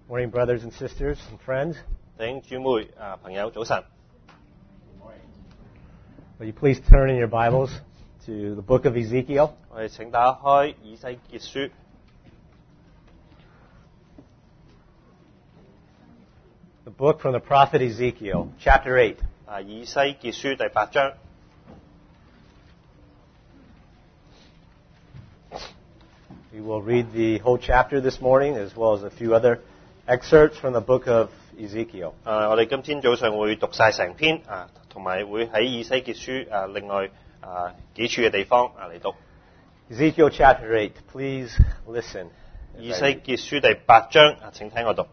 Morning, brothers and sisters and friends. 弟兄姊妹朋友早晨。 Will you please turn in your Bibles to the book of Ezekiel? 我哋請打開以西結書， The book from the prophet Ezekiel, chapter 8. 以西結書第8章。 We will read the whole chapter this morning, as well as a few other excerpts from the book of Ezekiel. 我哋今天早上會讀晒成篇同埋會喺以西結書另外幾處嘅地方嚟讀。 Ezekiel chapter 8. Please listen. 以西結書第8章請聽我讀。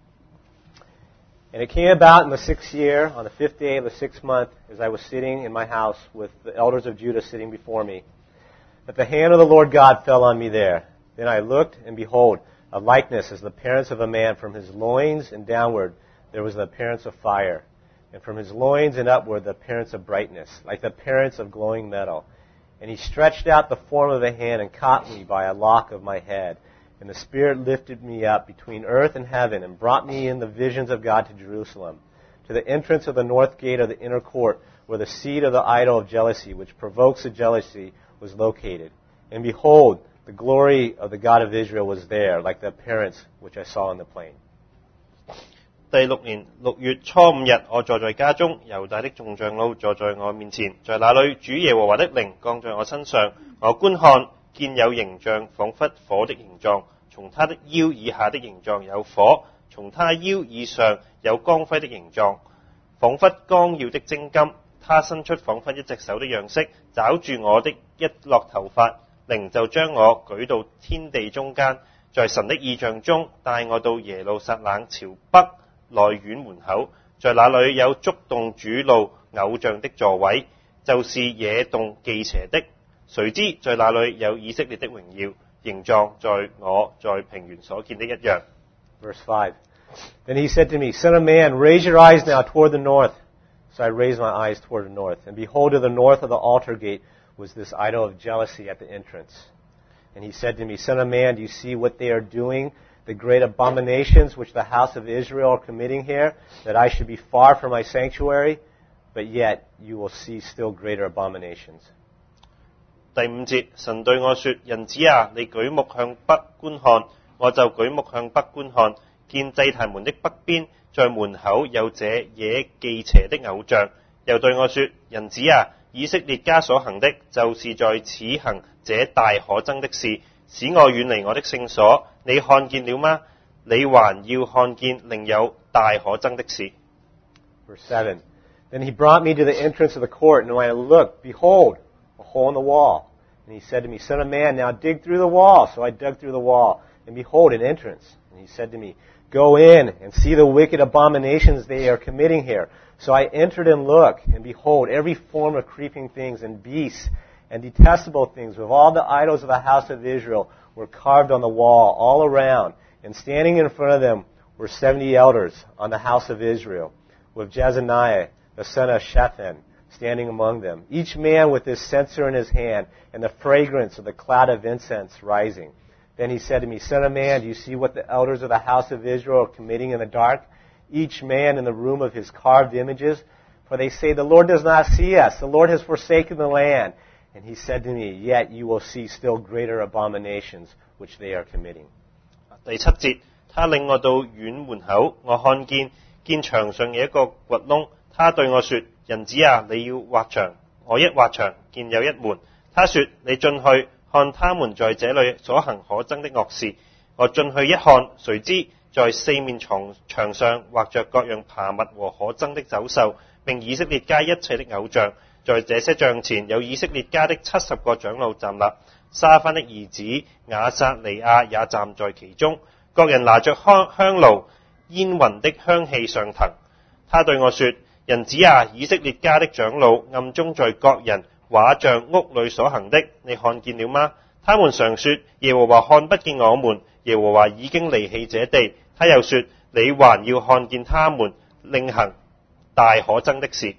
And it came about in the 6th year, on the 5th day of the 6th month, as I was sitting in my house with the elders of Judah sitting before me, that the hand of the Lord God fell on me there. Then I looked, and behold, a likeness as the appearance of a man. From his loins and downward there was the appearance of fire, and from his loins and upward the appearance of brightness, like the appearance of glowing metal. And he stretched out the form of a hand and caught me by a lock of my head. And the Spirit lifted me up between earth and heaven and brought me in the visions of God to Jerusalem, to the entrance of the north gate of the inner court, where the seat of the idol of jealousy, which provokes the jealousy, was located. And behold, the glory of the God of Israel was there, like the appearance which I saw in the plain. 第6年6月初5日，我坐在家中，猶大的眾長老坐在我面前，在那裏主耶和華的靈降在我身上，我觀看，見有形象，彷彿火的形狀，從他的腰以下的形狀有火，從他腰以上有光輝的形狀，彷彿光耀的精金，他伸出彷彿一隻手的樣式，抓住我的一落頭髮，靈就將我舉到天地中間，在神的異象中帶我到耶路撒冷朝北內院門口，在那裏有觸動主怒偶像的座位，就是惹動忌邪的。誰知在那裏有以色列的榮耀，形狀在我在平原所見的一樣。 Verse 5. Then he said to me, Son of man, raise your eyes now toward the north. So I raised my eyes toward the north. And behold, to the north of the altar gate was this idol of jealousy at the entrance. And he said to me, Son of man, do you see what they are doing? The great abominations which the house of Israel are committing here, that I should be far from my sanctuary, but yet you will see still greater abominations. 第5節，神對我說：人子啊，你舉目向北觀看，我就舉目向北觀看，見祭壇門的北邊，在門口有這惹忌邪的偶像。又對我說：人子啊，以色列家所行的，就是在此行這大可憎的事，使我遠離我的聖所。你看見了嗎？你還要看見另有大可憎的事。 Verse 7. Then he brought me to the entrance of the court, and when I looked, behold, a hole in the wall. And he said to me, Son of man, now dig through the wall. So I dug through the wall, and behold, an entrance. And he said to me, Go in and see the wicked abominations they are committing here. So I entered and looked, and behold, every form of creeping things and beasts and detestable things with all the idols of the house of Israel were carved on the wall all around. And standing in front of them were 70 elders on the house of Israel, with Jezaniah, the son of Shaphan, standing among them, each man with his censer in his hand, and the fragrance of the cloud of incense rising. Then he said to me, Son of man, do you see what the elders of the house of Israel are committing in the dark? Each man in the room of his carved images? For they say, The Lord does not see us. The Lord has forsaken the land. And he said to me, Yet you will see still greater abominations which they are committing. 第7節，他領我到院門口，我看見牆上有一個掘窿。他對我說：人子啊，你要挖牆。我一挖牆，見有一門。他說：你進去，看他們在這裏所行可憎的惡事。我進去一看，誰知在四面牆上畫着各樣爬物和可憎的走獸，並以色列家一切的偶像。在這些像前有以色列家的70個長老站立，沙番的兒子亞撒尼亞也站在其中，各人拿着香爐，煙雲的香氣上騰。他對我說：人子啊，以色列家的長老暗中在各人畫像屋裏所行的，你看見了嗎？他們常說：耶和華看不見我們，耶和華已經離棄這地。他又說：你還要看見他們另行大可憎的事。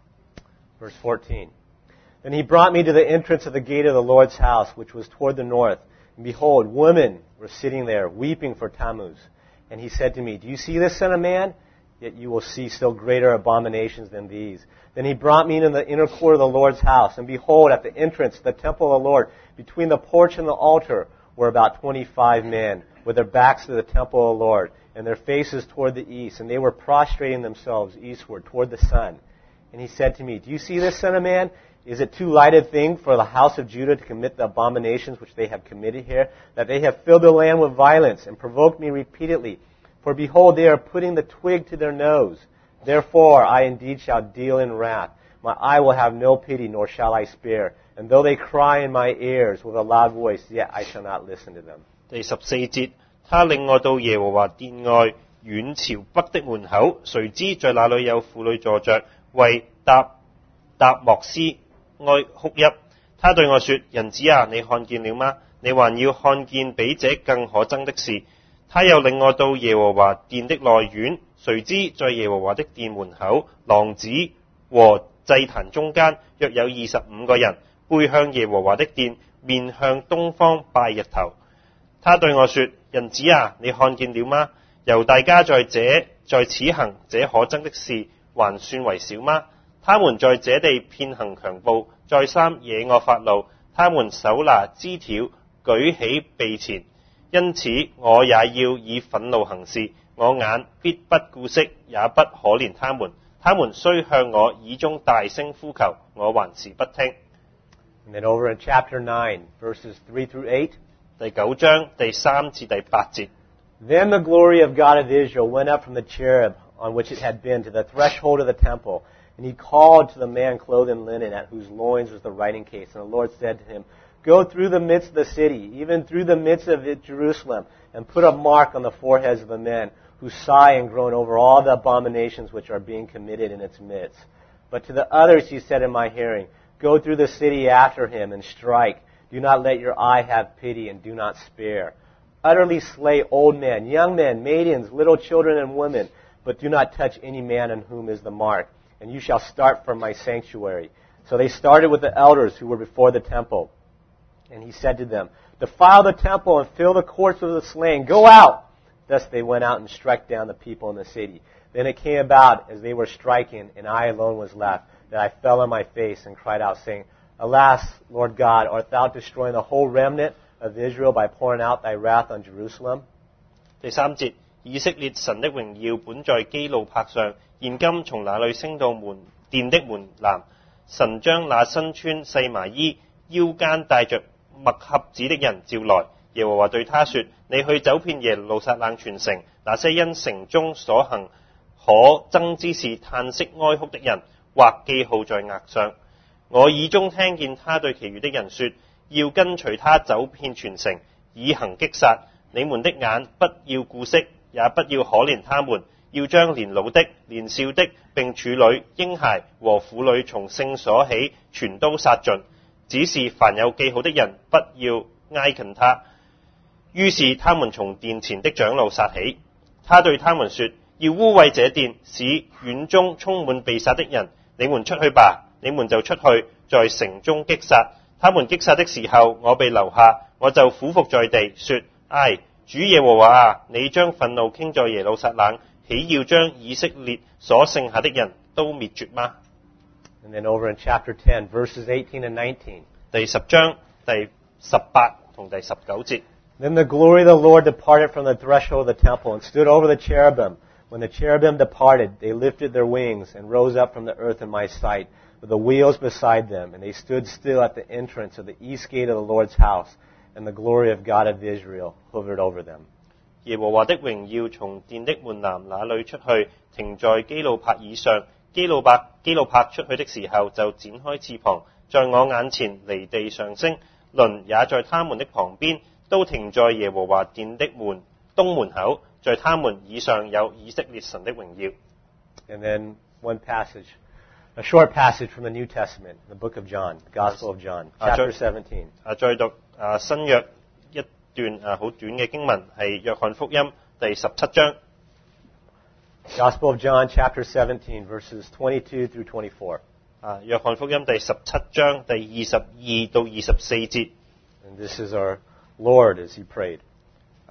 Verse 14. Then he brought me to the entrance of the gate of the Lord's house, which was toward the north. And behold, women were sitting there, weeping for Tammuz. And he said to me, Do you see this, son of man? Yet you will see still greater abominations than these. Then he brought me into the inner court of the Lord's house, and behold, at the entrance to the temple of the Lord, between the porch and the altar, were about 25 men, with their backs to the temple of the Lord, and their faces toward the east, and they were prostrating themselves eastward toward the sun. And he said to me, Do you see this, son of man? Is it too light a thing for the house of Judah to commit the abominations which they have committed here, that they have filled the land with violence and provoked me repeatedly? For behold, they are putting the twig to their nose. Therefore I indeed shall deal in wrath. My eye will have no pity, nor shall I spare. And though they cry in my ears with a loud voice, yet I shall not listen to them. 第14節，他領我到耶和華殿外遠朝北的門口，誰知在那裏有婦女坐着，為達莫斯哀哭泣。他對我說：人子啊，你看見了嗎？你還要看見比這更可憎的事。他又領我到耶和華殿的內院，誰知在耶和華的殿門口，廊子和祭壇中間，約有25個人，背向耶和華的殿，面向東方拜日頭。他對我說：人子啊，你看見了嗎？猶大家在此行這可憎的事，還算為小嗎？他們在這地遍行強暴，再三惹我發怒，他們手拿枝條，舉起臂前。因此我也要以憤怒行事，我眼必不顧惜，也不可憐他們。他們雖向我耳中大聲呼求，我還是不聽。 And then over in chapter 9, verses 3 through 8. 第9章第3至第8節。 Then the glory of God of Israel went up from the cherub on which it had been to the threshold of the temple, and he called to the man clothed in linen, at whose loins was the writing case. And the Lord said to him, Go through the midst of the city, even through the midst of Jerusalem, and put a mark on the foreheads of the men who sigh and groan over all the abominations which are being committed in its midst. But to the others he said in my hearing, Go through the city after him and strike. Do not let your eye have pity, and do not spare. Utterly slay old men, young men, maidens, little children, and women, but do not touch any man on whom is the mark. And you shall start from my sanctuary. So they started with the elders who were before the temple. And he said to them, Defile the temple and fill the courts with the slain. Go out! Thus they went out and struck down the people in the city. Then it came about, as they were striking, and I alone was left, that I fell on my face and cried out, saying, Alas, Lord God, art thou destroying the whole remnant of Israel by pouring out thy wrath on Jerusalem? 第3節，以色列神的榮耀本在基路伯上，現今從那裏升到殿的門檻。神將那身穿細麻衣、腰間帶着墨盒子的人召來。耶和華對他說：你去走遍耶路撒冷全城，那些因城中所行可憎之事嘆息哀哭的人，畫記號在額上。我耳中聽見他對其餘的人說：要跟隨他走遍全城，以行擊殺。你們的眼不要顧惜，也不要可憐他們，要將年老的、年少的，並處女、嬰孩和婦女從聖所起，全都殺盡。只是凡有記號的人，不要挨近他。於是他們從殿前的長老殺起。他對他們說：要污穢這殿，使院中充滿被殺的人。你們出去吧，你們就出去，在城中擊殺。他們擊殺的時候，我被留下，我就俯伏在地，說：唉，主耶和華啊，你將憤怒傾在耶路撒冷，豈要將以色列所剩下的人都滅絕嗎？ And then over in chapter 10, verses 18 and 19. 第10章第18同第19節。 Then the glory of the Lord departed from the threshold of the temple and stood over the cherubim. When the cherubim departed, they lifted their wings and rose up from the earth in my sight, with the wheels beside them, and they stood still at the entrance of the east gate of the Lord's house, and the glory of God of Israel hovered over them. 耶和華的榮耀從殿的門檻那裏出去，停在基路伯以上。基路伯出去的時候，就展開翅膀，在我眼前離地上升。輪也在他們的旁邊，都停在耶和華殿的東門口，在他們以上有以色列神的榮耀。 And then one passage, a short passage from the New Testament, the book of John, the Gospel of John, chapter 17. 再讀新約一段好短嘅經文，係約翰福音第17章。 Gospel of John, chapter 17, verses 22 through 24. 約翰福音第17章第22到24節。 And this is our Lord as he prayed.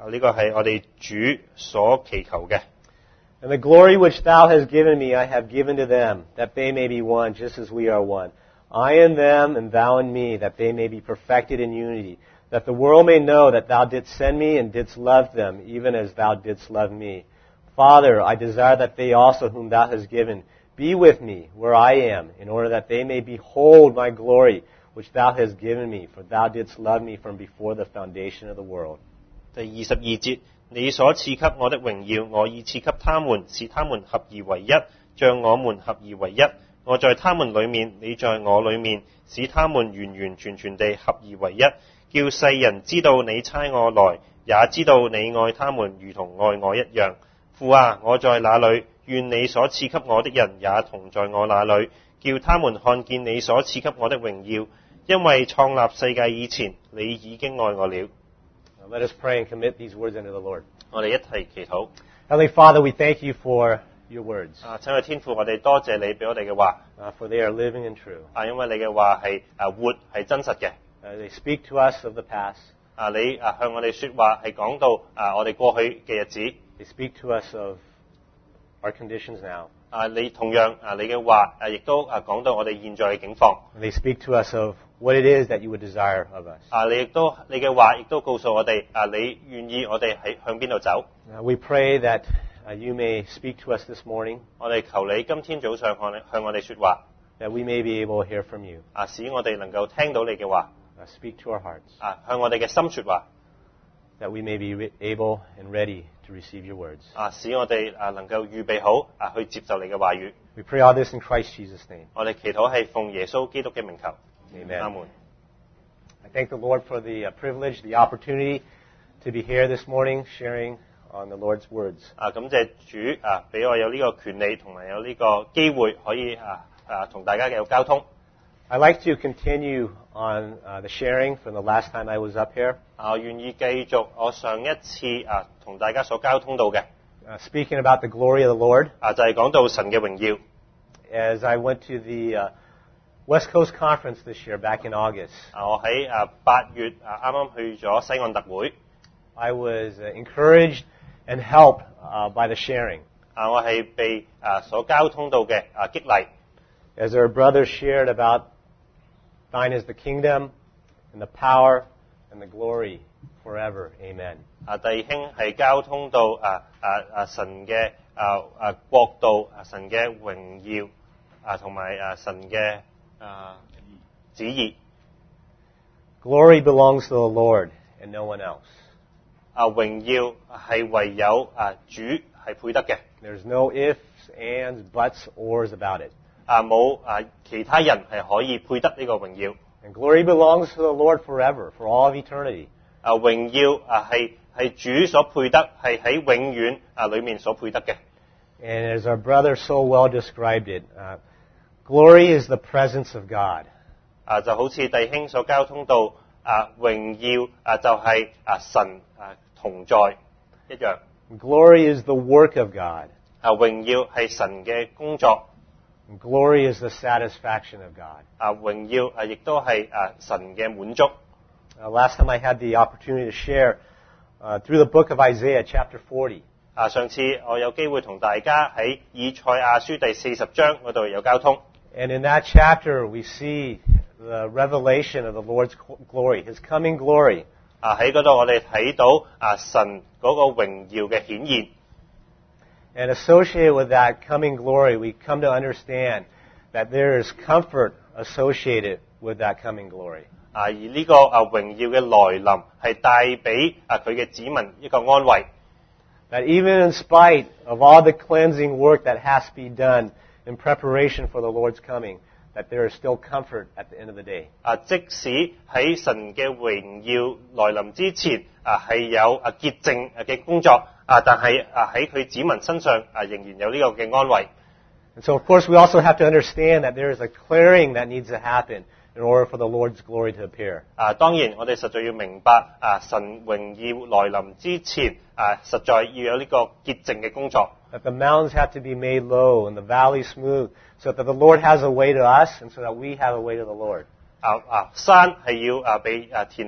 呢個係我哋主所祈求嘅。 And the glory which thou hast given me, I have given to them, that they may be one, just as we are one. I in them, and thou in me, that they may be perfected in unity, that the world may know that thou didst send me and didst love them, even as thou didst love me. Father, I desire that they also whom thou hast given be with me where I am, in order that they may behold my glory, which thou hast given me, for thou didst love me from before the foundation of the world. 第22節，你所賜給我的榮耀，我已賜給他們，使他們合而為一，像我們合而為一。我在他們裏面，你在我裏面，使他們完完全全地合而為一，叫世人知道你差我來，也知道你愛他們如同愛我一樣。父啊，我在那裏，願你所賜給我的人也同在我那裏，叫他們看見你所賜給我的榮耀，因為創立世界以前，你已經愛我了。 Let us pray and commit these words unto the Lord. 我哋一齊祈禱。 Heavenly Father, we thank you for your words. 親愛天父，我哋多謝你俾我哋嘅話。 For they are living and true. 因為你嘅話係活係真實嘅。 They speak to us of the past. 你向我哋說話係講到我哋過去嘅日子。 They speak to us of our conditions now. 你同樣你嘅話亦都講到我哋現在嘅境況。 They speak to us of what it is that you would desire of us. 你嘅話亦都告訴我哋你願意我哋喺向邊度走。 We pray that you may speak to us this morning. 我哋求你今天早上向我哋說話。 That we may be able to hear from you. 使我哋能夠聽到你嘅話。 Speak to our hearts. 向我哋嘅心說話。 That we may be able and ready to receive your words. 使我哋能夠預備好去接受你嘅話語。 We pray all this in Christ Jesus' name. 我哋祈禱係奉耶穌基督嘅名求。 Amen. 阿門。 I thank the Lord for the privilege, the opportunity to be here this morning sharing on the Lord's words. 感謝主俾我有呢個權利同埋有呢個機會可以同大家有交通。 I'd like to continue on the sharing from the last time I was up here. 我願意繼續我上一次同大家所交通到嘅。 Speaking about the glory of the Lord. 就係講到神嘅榮耀。 As I went to the West Coast Conference this year, back in August. 我喺8月啱啱去咗西岸特會。 I was encouraged and helped by the sharing. 我係被所交通到嘅激勵。 As our brothers shared about thine is the kingdom and the power and the glory forever. Amen. 弟兄係交通到神嘅國度、神嘅榮耀同埋神嘅旨意。 Glory belongs to the Lord and no one else. 榮耀係唯有主係配得嘅。 There's no ifs, ands, buts, ors about it. 冇其他人係可以配得呢個榮耀。 And glory belongs to the Lord forever, for all of eternity. 榮耀係主所配得，係喺永遠裏面所配得嘅。 And as our brother so well described it, glory is the presence of God. 就好似弟兄所交通到榮耀就係神同在一樣。 Glory is the work of God. 榮耀係神嘅工作。 And glory is the satisfaction of God. 榮耀亦都係神嘅滿足。 Last time I had the opportunity to share through the book of Isaiah, chapter 40. 上次我有機會同大家喺以賽亞書第40章嗰度有交通。 And in that chapter, we see the revelation of the Lord's glory, His coming glory. 喺嗰度我哋睇到神嗰個榮耀嘅顯現。 And associated with that coming glory, we come to understand that there is comfort associated with that coming glory. 而呢個榮耀嘅來臨係帶俾佢嘅子民一個安慰。 That even in spite of all the cleansing work that has to be done in preparation for the Lord's coming, that there is still comfort at the end of the day. 即使喺神嘅榮耀來臨之前，係有潔淨嘅工作，但係喺佢子民身上仍然有呢個嘅安慰。 And so, of course, we also have to understand that there is a clearing that needs to happen in order for the Lord's glory to appear. 當然，我哋實在要明白神榮耀來臨之前，實在要有呢個潔淨嘅工作。 That the mountains have to be made low and the valleys smooth, so that the Lord has a way to us, and so that we have a way to the Lord. 山係要被填平，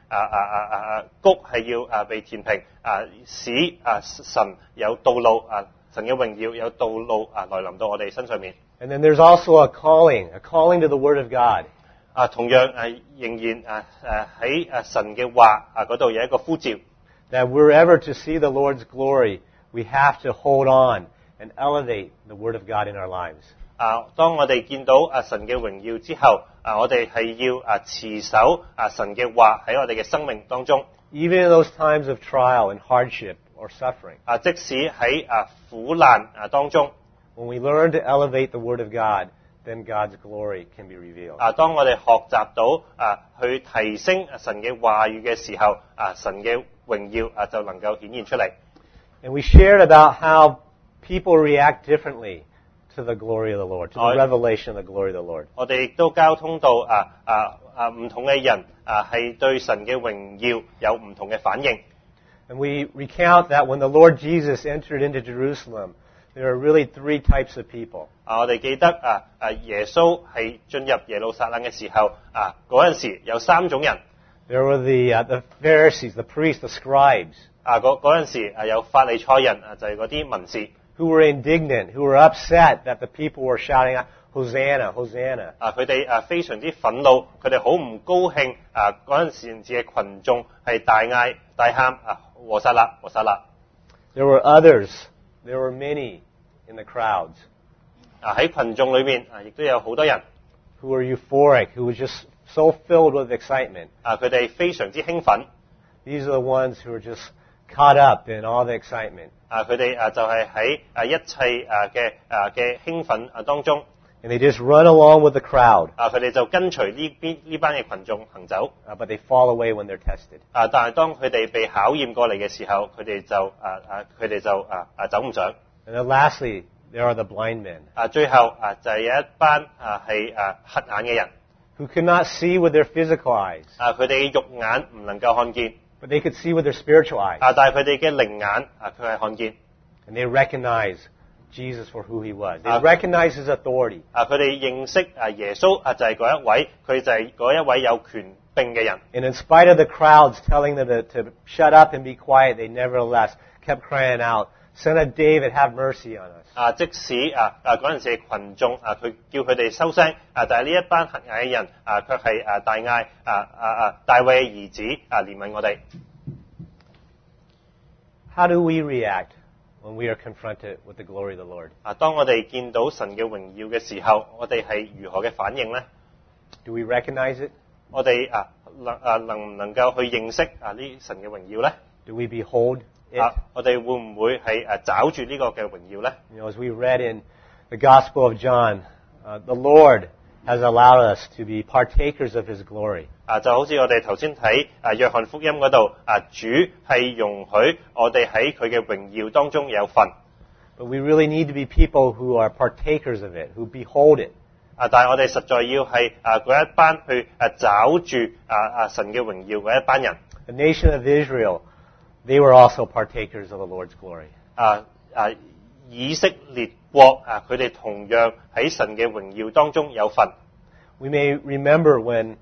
谷係要被填平，使神有道路神嘅榮耀有道路來臨到我哋身上面。 And then there's also a calling to the Word of God. 同樣仍然喺神嘅話嗰度有一個呼召。 That we're ever to see the Lord's glory, we have to hold on and elevate the Word of God in our lives. 當我哋見到神嘅榮耀之後，我哋係要持守神嘅話喺我哋嘅生命當中。 Even in those times of trial and hardship or suffering. 即使喺苦難當中。 When we learn to elevate the Word of God, then God's glory can be revealed. 當我哋學習到去提升神嘅話語嘅時候，神嘅榮耀就能夠顯現出嚟。 And we shared about how people react differently to the glory of the Lord, to the revelation of the glory of the Lord. 我哋亦都交通到唔同嘅人係對神嘅榮耀有唔同嘅反應。 And we recount that when the Lord Jesus entered into Jerusalem, there are really three types of people. 我哋記得耶穌係進入耶路撒冷嘅時候，嗰陣時有三種人。 There were the Pharisees, the priests, the scribes. 嗰陣時有法利賽人，就係嗰啲文士。 Who were indignant, who were upset that the people were shouting out, Hosanna, Hosanna. 佢哋非常之憤怒，佢哋好唔高興。嗰陣時嘅群眾係大嗌大喊和撒勒和撒勒。 There were others, there were many in the crowds. 喺群眾裏面亦都有好多人。 Who were euphoric, who was just so filled with excitement. 佢哋非常之興奮。 These are the ones who are just caught up in all the excitement. 佢哋就係喺一切嘅興奮當中。 And they just run along with the crowd. 佢哋就跟隨呢班嘅群眾行走。 But they fall away when they're tested. 但係當佢哋被考驗過嚟嘅時候，佢哋就走唔上。 And then lastly, there are the blind men. 最後就係有一班係瞎眼嘅人。 Who could not see with their physical eyes. 佢哋嘅肉眼唔能夠看見。 But they could see with their spiritual eyes. 但係佢哋嘅靈眼佢係看見。 And they recognize Jesus for who he was. They recognize his authority. 佢哋認識耶穌就係嗰一位，佢就係嗰一位有權柄嘅人。 And in spite of the crowds telling them to shut up and be quiet, they nevertheless kept crying out, Son of David, have mercy on us. 即使嗰陣時嘅群眾佢叫佢哋收聲，但係呢一班瞎眼嘅人卻係大嗌大衛嘅兒子憐憫我哋。 How do we react when we are confronted with the glory of the Lord? 當我哋見到神嘅榮耀嘅時候，我哋係如何嘅反應呢？ Do we recognize it? 我哋能唔能夠去認識呢神嘅榮耀呢？ Do we behold it? 我哋會唔會係找住呢個嘅榮耀呢？ You know, as we read in the Gospel of John, the Lord has allowed us to be partakers of his glory. 就好似我哋頭先睇約翰福音嗰度，主係容許我哋喺佢嘅榮耀當中有份。 But we really need to be people who are partakers of it, who behold it. 但係我哋實在要係嗰一班去找住神嘅榮耀嗰一班人。 The nation of Israel, they were also partakers of the Lord's glory. 以色列國佢哋同樣喺神嘅榮耀當中有份。 We may remember when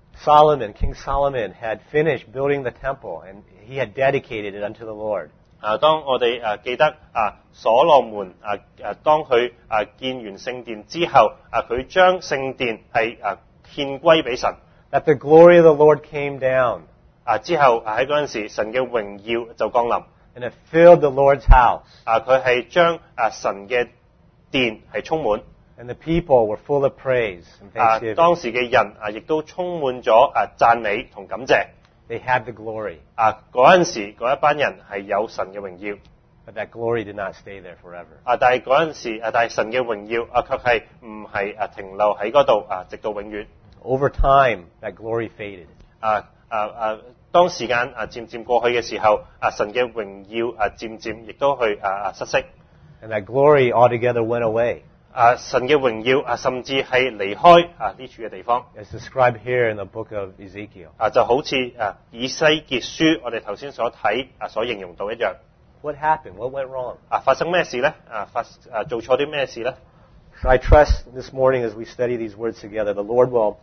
King Solomon had finished building the temple and he had dedicated it unto the Lord. 當我哋記得所羅門當佢建完聖殿之後，佢將聖殿係獻歸俾神。 That the glory of the Lord came down. 之後喺嗰陣時，神嘅榮耀就降臨。 And it filled the Lord's house. 佢係將神嘅殿係充滿。 And the people were full of praise and thanksgiving. 當時嘅人亦都充滿咗讚美同感謝。 They had the glory. 嗰陣時嗰一班人係有神嘅榮耀。 But that glory did not stay there forever. 但係嗰陣時但係神嘅榮耀卻係唔係停留喺嗰度直到永遠。 Over time, that glory faded. 當時間漸漸過去嘅時候，神嘅榮耀漸漸亦都去失色。 And that glory altogether went away. 神嘅榮耀甚至係離開呢處嘅地方。 As described here in the book of Ezekiel. 就好似以西結書我哋頭先所睇所形容到一樣。 What happened? What went wrong? 發生咩事呢？做錯啲咩事呢？ So I trust this morning as we study these words together, the Lord will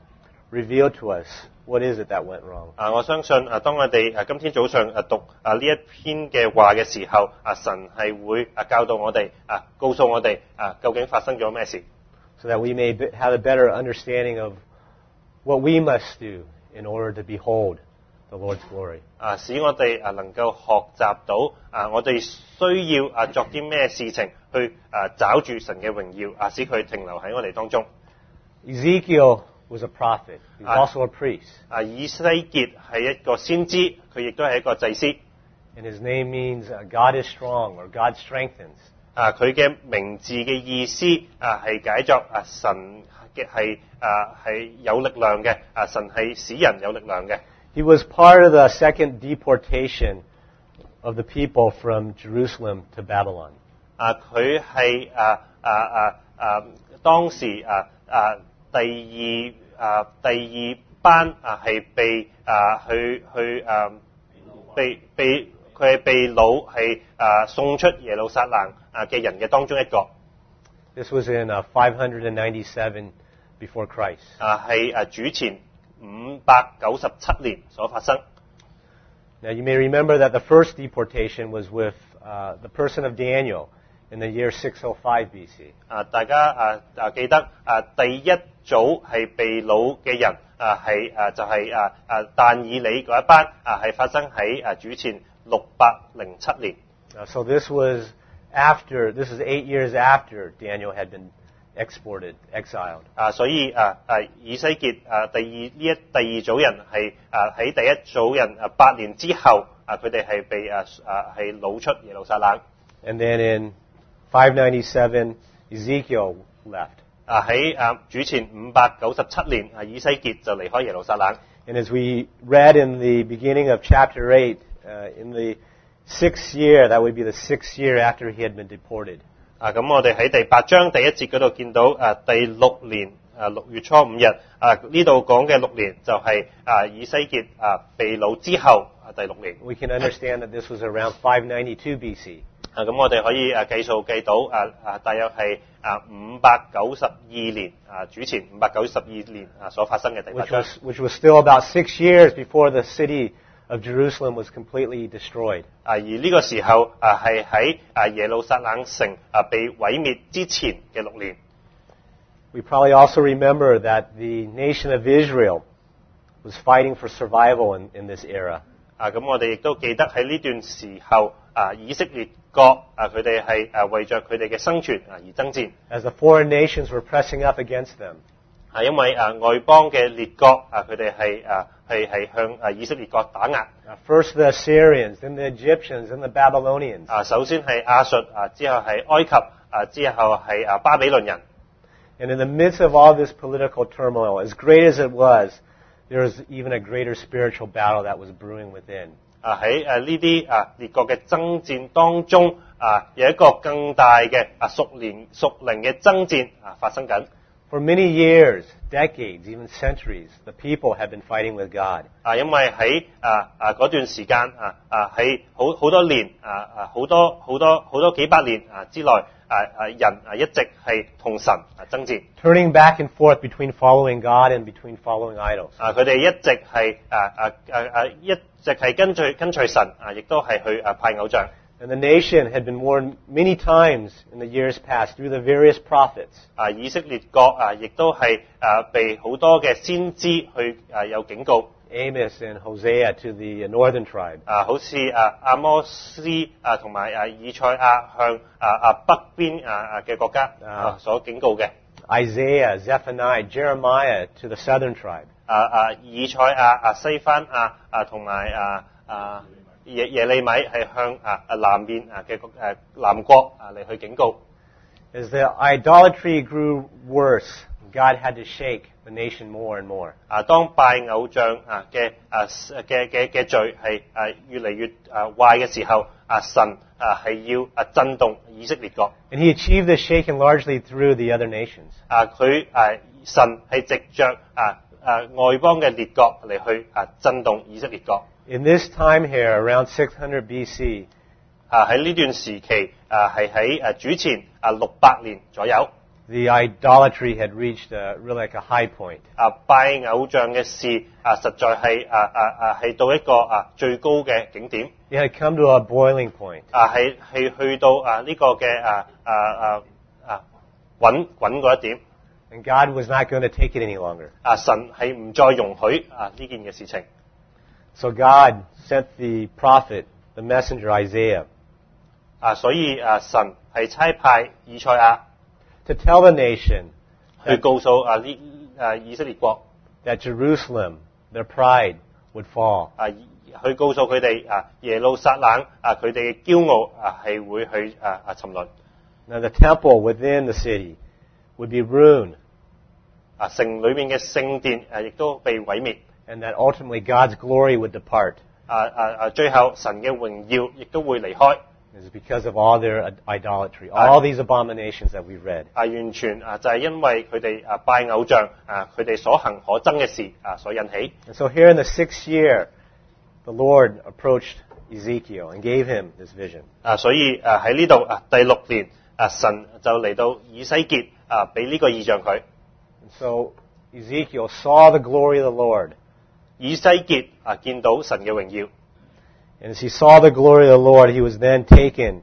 reveal to us what is it that went wrong. 我相信當我哋今天早上讀呢一篇嘅話嘅時候，神係會教導我哋告訴我哋究竟發生咗咩事， So that we may have a better understanding of what we must do in order to behold the Lord's glory. 使我哋能夠學習到我哋需要作啲咩事情去找住神嘅榮耀，使佢停留喺我哋當中。 Ezekiel was a prophet. He was also a priest. 以西結係一個先知，佢亦都係一個祭司。 And his name means God is strong or God strengthens. 佢嘅名字嘅意思係解作神嘅係有力量嘅，神係使人有力量嘅。 He was part of the second deportation of the people from Jerusalem to Babylon. 佢係當時第二班係被佢係被擄係送出耶路撒冷嘅人嘅當中一個。 This was in 597 before Christ. 係主前597年所發生。 Now you may remember that the first deportation was with the person of Daniel in the year 605 BC. 大家記得第一組係被擄嘅人就係但以理嗰一班係發生喺主前607年。 So this is 8 years after Daniel had been exiled. 所以以西結第二組人係喺第一組人8年之後佢哋係被係擄出耶路撒冷。 And then in 597 Ezekiel left. 喺主前597年以西結就離開耶路撒冷。 And as we read in the beginning of chapter 8, in the 6th year, that would be the 6th year after he had been deported. 咁我哋喺第8章第1節嗰度見到第6年6月初5日呢度講嘅6年就係以西結被擄之後第6年。 We can understand that this was around 592 BC. 咁我哋可以計數計到大約係592年主前592年所發生嘅第8章。 Which was still about 6 years before the city of Jerusalem was completely destroyed. 而呢個時候係喺耶路撒冷城被毀滅之前嘅6年。 We probably also remember that the nation of Israel was fighting for survival in this era. 咁我哋亦都記得喺呢段時候以色列國佢哋係為着佢哋嘅生存而爭戰。 As the foreign nations were pressing up against them. 因為外邦嘅列國佢哋係向以色列國打壓。 First the Assyrians, then the Egyptians, then the Babylonians. 首先係亞述之後係埃及之後係巴比倫人。 And in the midst of all this political turmoil, as great as it was, there was even a greater spiritual battle that was brewing within. 喺呢啲列國嘅爭戰當中有一個更大嘅屬靈嘅爭戰發生緊。 For many years, decades, even centuries, the people have been fighting with God. 因為喺嗰段時間喺好多年好多幾百年之內人一直係同神爭戰。 Turning back and forth between following God and between following idols. 佢哋一直係跟隨神亦都係去拜偶像。 And the nation had been warned many times in the years past through the various prophets. 以色列國亦都係被好多嘅先知去有警告。 Amos and Hosea to the northern tribe. 好似阿摩斯同埋以賽亞向北邊嘅國家所警告嘅。 Isaiah, Zephaniah, Jeremiah to the southern tribe. 以賽亞、西番同埋耶利米係向南邊嘅南國嚟去警告。 As the idolatry grew worse, God had to shake the nation more and more. 當拜偶像嘅罪係越嚟越壞嘅時候，神係要震動以色列國。 And he achieved this shaking largely through the other nations. 神係藉着外邦嘅列國嚟去震動以色列國。 In this time here, around 600 BC, 喺呢段時期係喺主前600年左右。 The idolatry had reached really like a high point. 拜偶像嘅事實在係到一個最高嘅景點。 It had come to a boiling point. 係去到呢個嘅滾嗰一點。 And God was not going to take it any longer. 神係唔再容許呢件嘅事情。 So God sent the prophet, the messenger Isaiah, 所以神係差派以賽亞 to tell the nation 去告訴以色列國 that Jerusalem, their pride, would fall. 去告訴佢哋耶路撒冷佢哋嘅驕傲係會去沉淪。 Now the temple within the city would be ruined, 城裏面嘅聖殿亦都被毀滅。 and that ultimately God's glory would depart. 最後神嘅榮耀亦都會離開。 This is because of all their idolatry, all these abominations that we've read. 完全就係因為佢哋拜偶像佢哋所行可憎嘅事所引起。 And so here in the 6th year, the Lord approached Ezekiel and gave him this vision. 所以喺呢度第6年神就嚟到以西結俾呢個異象佢。 And so Ezekiel saw the glory of the Lord. 以西結見到神嘅榮耀。 And as he saw the glory of the Lord, he was then taken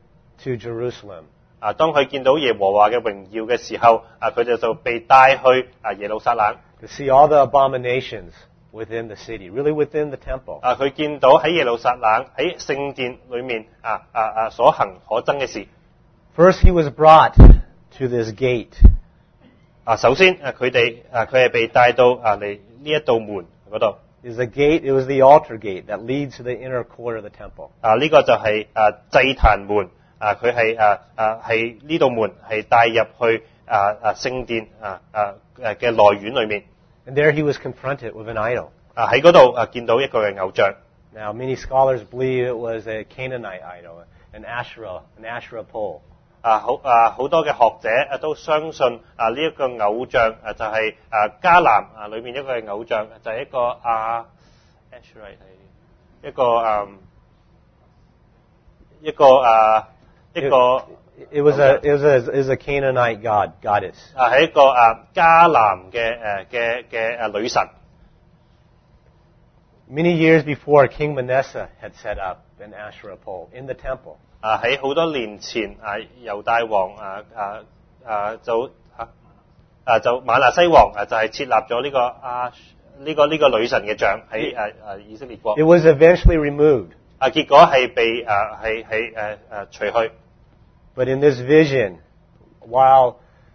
to Jerusalem. 當佢見到耶和華嘅榮耀嘅時候，佢就被帶去耶路撒冷。 To see all the abominations within the city, really within the temple. 佢見到喺耶路撒冷喺聖殿裏面所行可憎嘅事。 First, he was brought to this gate. 首先佢係被帶到嚟呢一道門嗰度。 It was the gate, it was the altar gate that leads to the inner court of the temple. 呢個就係祭壇門。佢係呢道門係帶入去聖殿嘅內院裏面。 And there he was confronted with an idol. 喺嗰度見到一個嘅偶像。 Now, many scholars believe it was a Canaanite idol, an Asherah pole. 好多嘅學者都相信呢一個偶像就係迦南裏面一個嘅偶像，就係一個Asherah 一個 It was a Canaanite goddess. 係一個迦南嘅女神。 Many years before, King Manasseh had set up an Asherah pole in the temple. 喺好多年前猶大王就瑪拿西王就係設立咗呢個女神嘅像喺以色列國。 It was eventually removed. 結果係被除去。 But in this vision, while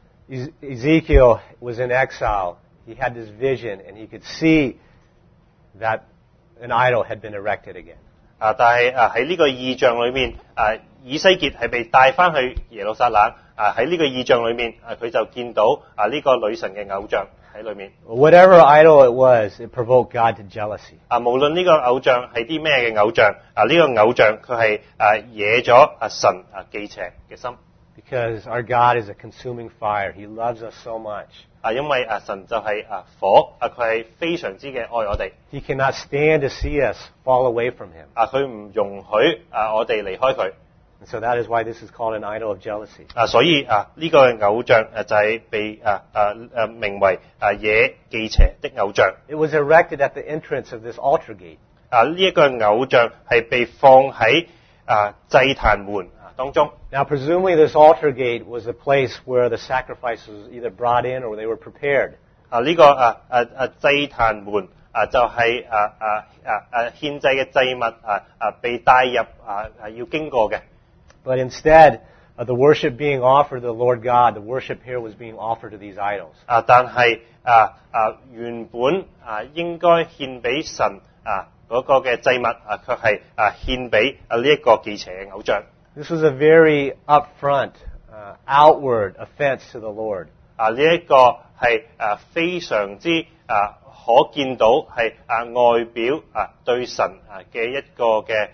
Ezekiel was in exile, he had this vision and he could see that an idol had been erected again. 但係喺呢個異象裏面，以西結係被帶翻去耶路撒冷。喺呢個異象裏面，佢就見到呢個女神嘅偶像喺裏面。 Whatever idol it was, it provoked God to jealousy. 無論呢個偶像係啲咩嘅偶像，呢個偶像佢係惹咗神忌邪嘅心。 Because our God is a consuming fire. He loves us so much. 因為神就係火，佢係非常之嘅愛我哋。 He cannot stand to see us fall away from Him. 佢唔容許我哋離開佢。 And so that is why this is called an idol of jealousy. 所以呢個偶像就係被名為惹忌邪的偶像。 It was erected at the entrance of this altar gate. 呢一個偶像係被放喺祭壇門當中。 Now, presumably this altar gate was a place where the sacrifices was either brought in or they were prepared. 呢個祭壇門就係獻祭嘅祭物被帶入要經過嘅。 But instead of the worship being offered to the Lord God, the worship here was being offered to these idols. 但係原本應該獻俾神嗰個嘅祭物卻係獻俾呢一個忌邪嘅偶像。 This was a very upfront, outward offense to the Lord. 呢一個係非常之可見到係外表對神嘅一個嘅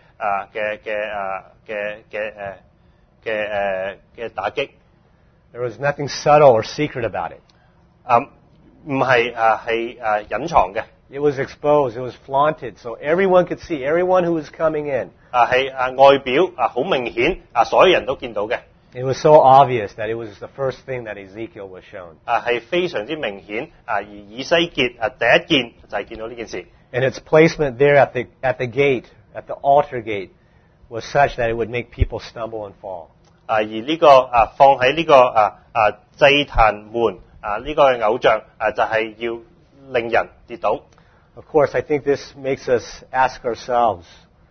打擊。 There was nothing subtle or secret about it. 唔係隱藏嘅。 It was exposed. It was flaunted, so everyone could see. Everyone who was coming in. 係外表好明顯，所有人都見到嘅。 It was so obvious that it was the first thing that Ezekiel was shown. 係非常之明顯而以西結第一件就係見到呢件事。 And its placement there at the gate, at the altar gate, was such that it would make people stumble and fall. 而呢個放喺呢個祭壇門呢個嘅偶像就係要令人跌倒。 Of course, I think this makes us ask ourselves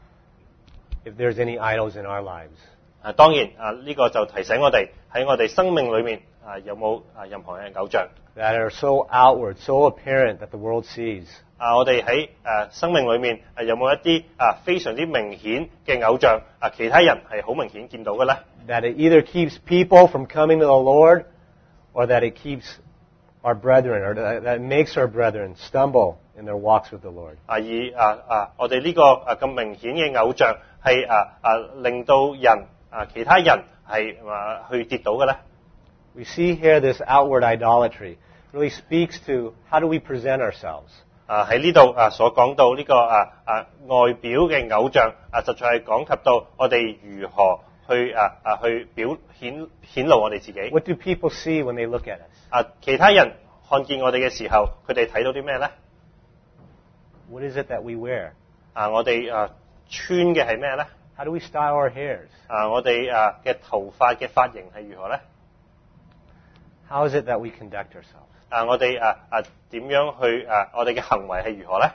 if there's any idols in our lives. 當然呢個就提醒我哋喺我哋生命裏面有冇任何嘅偶像 that are so outward, so apparent that the world sees. 我哋喺生命裏面有冇一啲非常之明顯嘅偶像其他人係好明顯見到嘅咧？ That it either keeps people from coming to the Lord, or that it keeps our brethren, or that it makes our brethren stumble in their walks with the Lord. 我哋呢個咁明顯嘅偶像係令到人其他人係去跌倒嘅咧？ We see here this outward idolatry really speaks to how do we present ourselves. 喺呢度所講到呢個外表嘅偶像實在係講及到我哋如何去顯露我哋自己。 What do people see when they look at us? 其他人看見我哋嘅時候，佢哋睇到啲咩咧？ What is it that we wear? 我哋穿嘅係咩咧？ How do we style our hairs? 我哋嘅頭髮嘅髮型係如何咧？ How is it that we conduct ourselves? 我哋點樣去我哋嘅行為係如何咧？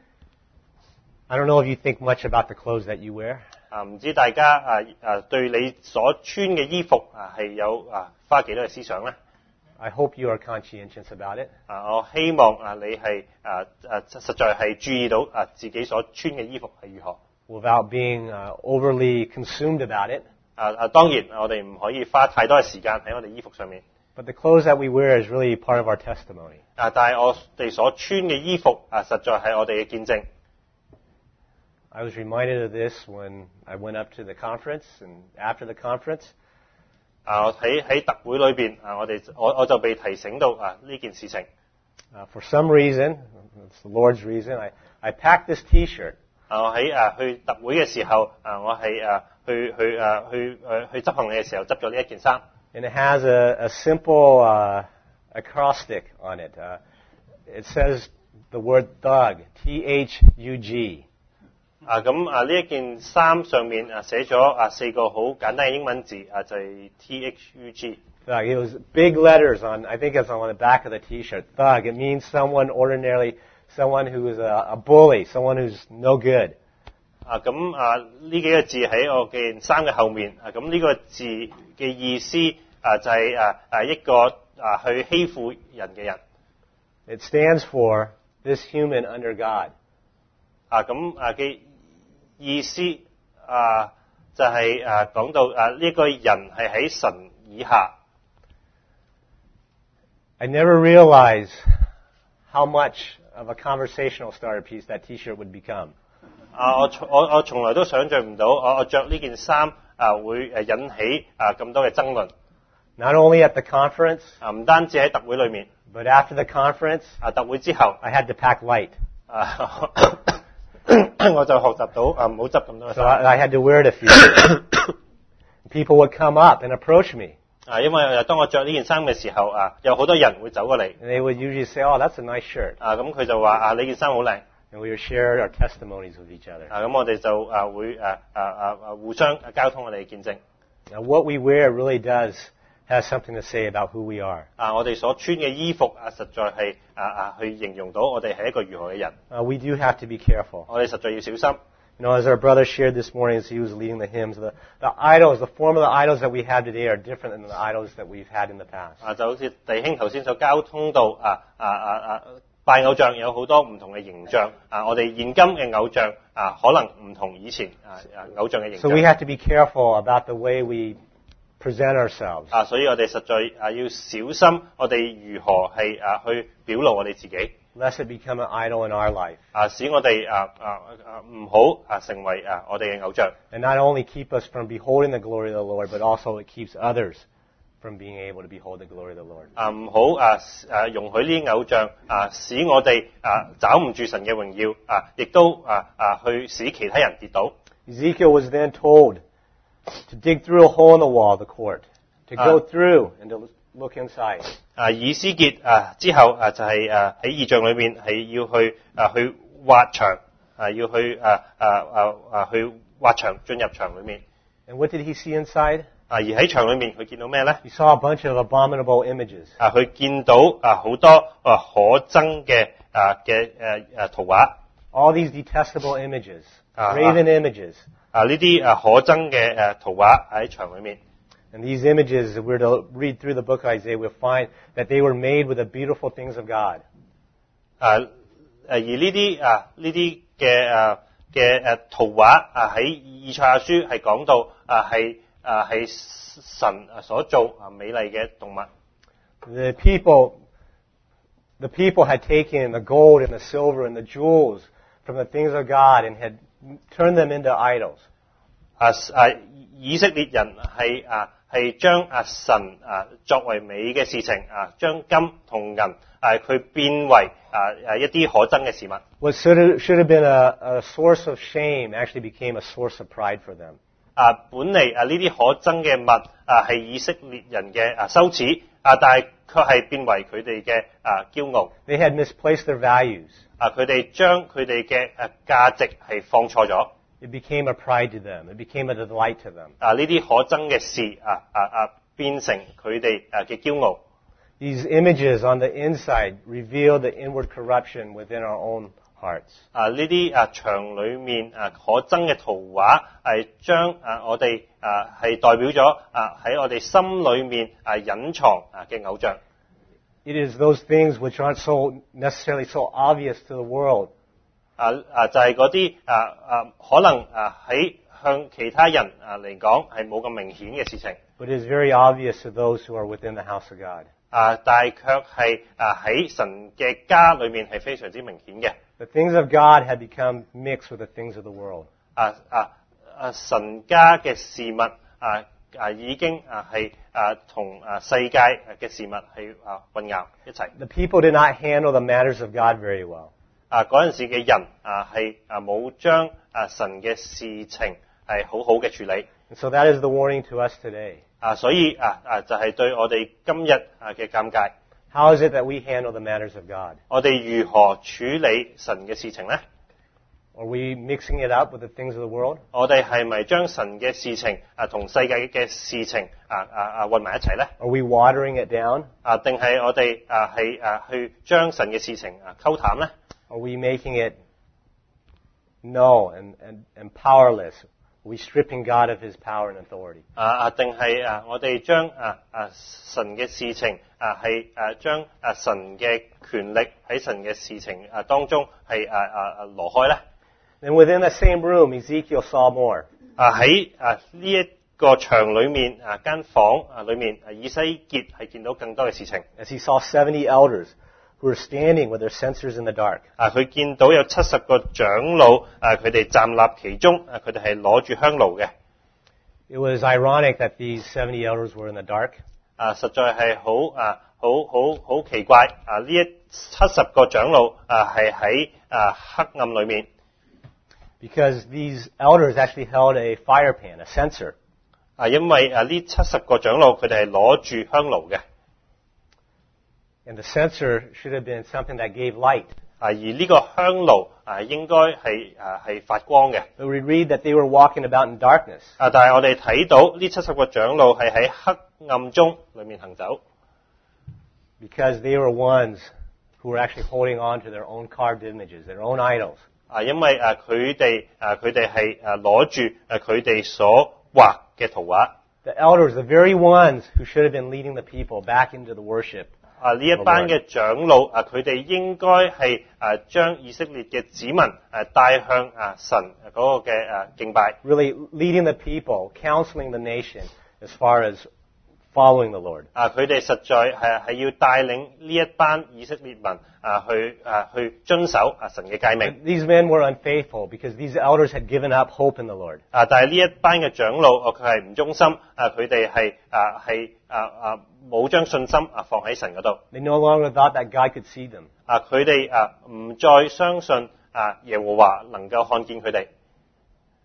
I don't know if you think much about the clothes that you wear. 唔知大家對你所穿嘅衣服係有花幾多嘅思想咧？ I hope you are conscientious about it. 我希望你係實在係注意到自己所穿嘅衣服係如何。 Without being overly consumed about it. 當然我哋唔可以花太多嘅時間喺我哋衣服上面。 But the clothes that we wear is really part of our testimony. 但係我哋所穿嘅衣服實在係我哋嘅見證。 I was reminded of this when I went up to the conference and after the conference. 我喺特會裏邊我就被提醒到呢件事情。 For some reason, it's the Lord's reason, I packed this T-shirt. 我喺去特會嘅時候我係去執行李嘅時候執咗呢一件衫。 And it has a simple acrostic on it. It says the word thug, T-H-U-G. 呢一件衫上面寫咗4個好簡單嘅英文字就係 T-H-U-G。 Thug. It was big letters on, I think it's on the back of the T-shirt. Thug. It means someone who is a bully, someone who's no good. 呢幾個字喺我件衫嘅後面。咁呢個字嘅意思就係一個去欺負人嘅人。 It stands for this human under God. 嘅意思就係講到呢個人係喺神以下。 I never realized how much of a conversational starter piece that T-shirt would become. 我從來都想象唔到，我着呢件衫會引起咁多嘅爭論。 Not only at the conference, 唔單止喺特會裏面， but after the conference, 特會之後， I had to pack light. 我就學習到唔好執咁多嘅 So 衫。 I had to wear it a few days. People would come up and approach me. 因為當我着呢件衫嘅時候，有好多人會走過嚟。 And they would usually say, oh, that's a nice shirt. 咁佢就話你件衫好靚。 And we would share our testimonies with each other. 咁我哋就會互相交通我哋嘅見證。 Now, what we wear really has something to say about who we are. 我哋所穿嘅衣服實在係去形容到我哋係一個如何嘅人。 We do have to be careful. 我哋實在要小心。 You know, as our brother shared this morning as he was leading the hymns, the idols, the form of the idols that we have today are different than the idols that we've had in the past. 就好似弟兄頭先所交通到拜偶像有好多唔同嘅形象。我哋現今嘅偶像可能唔同以前偶像嘅形 So we 象。 have to be careful about the way we present ourselves. 所以我哋實在要小心，我哋如何係去表露我哋自己。 Lest it become an idol in our life. 使我哋唔好成為我哋嘅偶像。 And not only keep us from beholding the glory of the Lord, but also it keeps others from being able to behold the glory of the Lord. 唔好容許呢啲偶像使我哋找唔住神嘅榮耀，亦都去使其他人跌倒。 Ezekiel was then told to dig through a hole in the wall of the court, to go through and to look inside. 以斯結之後就係喺異象裏面係要去挖牆要去去挖牆進入牆裏面。 And what did he see inside? 而喺牆裏面佢見到咩咧？ He saw a bunch of abominable images. 佢見到好多可憎嘅圖畫。 All these detestable images, graven images. 呢啲可憎嘅圖畫喺牆裏面。 And these images, if we're to read through the book of Isaiah, we'll find that they were made with the beautiful things of God. 而呢啲嘅圖畫喺以賽亞書係講到係神所做美麗嘅動物。 The people had taken the gold and the silver and the jewels from the things of God and had turned them into idols. 以色列人係將神作為美嘅事情將金同銀佢變為一啲可憎嘅事物。 What should have been a source of shame actually became a source of pride for them. 本嚟呢啲可憎嘅物係以色列人嘅羞恥但係卻係變為佢哋嘅驕傲。 They had misplaced their values. 佢哋將佢哋嘅價值係放錯咗。 It became a pride to them. It became a delight to them. 呢啲可憎嘅事變成佢哋嘅驕傲。 These images on the inside reveal the inward corruption within our own hearts. 呢啲牆裏面可憎嘅圖畫係將我哋係代表咗喺我哋心裏面隱藏嘅偶像。 It is those things which aren't so necessarily so obvious to the world. 就係嗰啲可能喺向其他人嚟講係冇咁明顯嘅事情。 But it is very obvious to those who are within the house of God. 但係卻係喺神嘅家裏面係非常之明顯嘅。 The things of God had become mixed with the things of the world. 神家嘅事物已經係同世界嘅事物係混淆一齊。 The people did not handle the matters of God very well. 嗰陣時嘅人係冇將神嘅事情係好好嘅處理。 And so that is the warning to us today. 所以就係對我哋今日嘅尷尬。 How is it that we handle the matters of God? 我哋如何處理神嘅事情呢？ Are we mixing it up with the things of the world? 我哋係咪將神嘅事情同世界嘅事情混埋一齊呢？ Are we watering it down? 定係我哋係去將神嘅事情溝淡呢？ Are we making it null and powerless? Are we stripping God of His power and authority? 定係我哋將神嘅事情係將神嘅權力喺神嘅事情當中係挪開呢？ And within the same room, Ezekiel saw more. 喺呢一個牆裏面間房裏面，以西結係見到更多嘅事情。 As he saw 70 elders who were standing with their censers in the dark. 佢見到有70個長老，佢哋站立其中，佢哋係攞住香爐嘅。 It was ironic that these 70 elders were in the dark. 實在係好奇怪。呢70個長老係喺黑暗裏面。 Because these elders actually held a fire pan, a censer. 因為呢70個長老佢哋係攞住香爐嘅。 And the censer should have been something that gave light. 而呢個香爐應該係發光嘅。 But we read that they were walking about in darkness. 但係我哋睇到呢70個長老係喺黑暗中裏面行走。 Because they were ones who were actually holding on to their own carved images, their own idols. 因為佢哋係攞住佢哋所畫嘅圖畫。 The elders, the very ones who should have been leading the people back into the worship. 呢一班嘅長老佢哋應該係將以色列嘅子民帶向神嗰個嘅敬拜。 Really leading the people, counseling the nation as far as following the Lord. 佢哋實在係要帶領呢一班以色列民去遵守神嘅誡命。 These men were unfaithful because these elders had given up hope in the Lord. 但係呢一班嘅長老佢係唔忠心，佢哋係冇將信心放喺神嗰度。 They no longer thought that God could see them. 佢哋唔再相信耶和華能夠看見佢哋。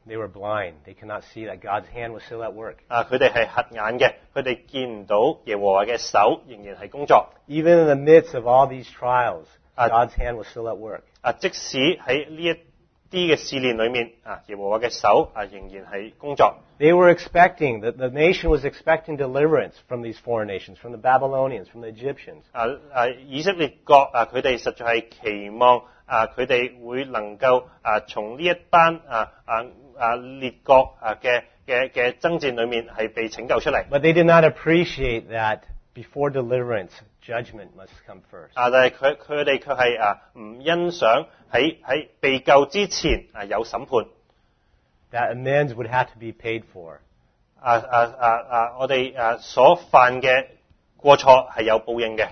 They were blind. They could not see that God's hand was still at work. 佢哋係瞎眼嘅，佢哋見唔到耶和華嘅手仍然係工作。 Even in the midst of all these trials, God's hand was still at work. 即使喺呢一啲嘅試煉裏面，耶和華嘅手仍然係工作。 They were expecting, the nation was expecting deliverance from these foreign nations, from the Babylonians, from the Egyptians. 以色列國佢哋實在係期望佢哋會能夠從呢一班列國嘅爭戰裏面係被拯救出嚟。 But they did not appreciate that before deliverance, judgment must come first. 但係佢哋卻係唔欣賞喺被救之前有審判。 That amends would have to be paid for. 我哋所犯嘅過錯係有報應嘅。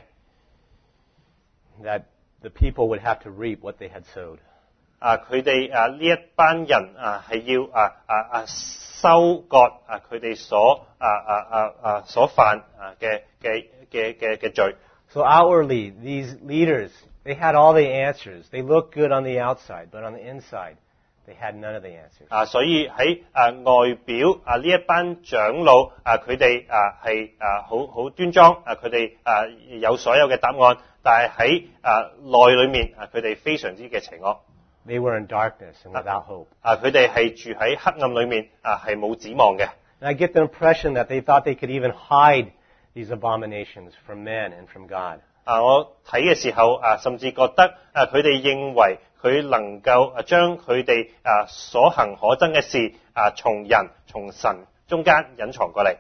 That the people would have to reap what they had sowed. 佢哋呢一班人係要收割佢哋所犯嘅罪。 So outwardly, these leaders, they had all the answers. They looked good on the outside, but on the inside, they had none of the answers. 所以喺外表呢一班長老佢哋係好端莊，佢哋有所有嘅答案，但係喺內裏面佢哋非常之嘅邪惡。 They were in darkness and without hope. 佢哋係住喺黑暗裏面係冇指望嘅。 And I get the impression that they thought they could even hide these abominations from men and from God. 我睇嘅時候甚至覺得佢哋認為佢能夠將佢哋所行可憎嘅事從人從神中間隱藏過嚟。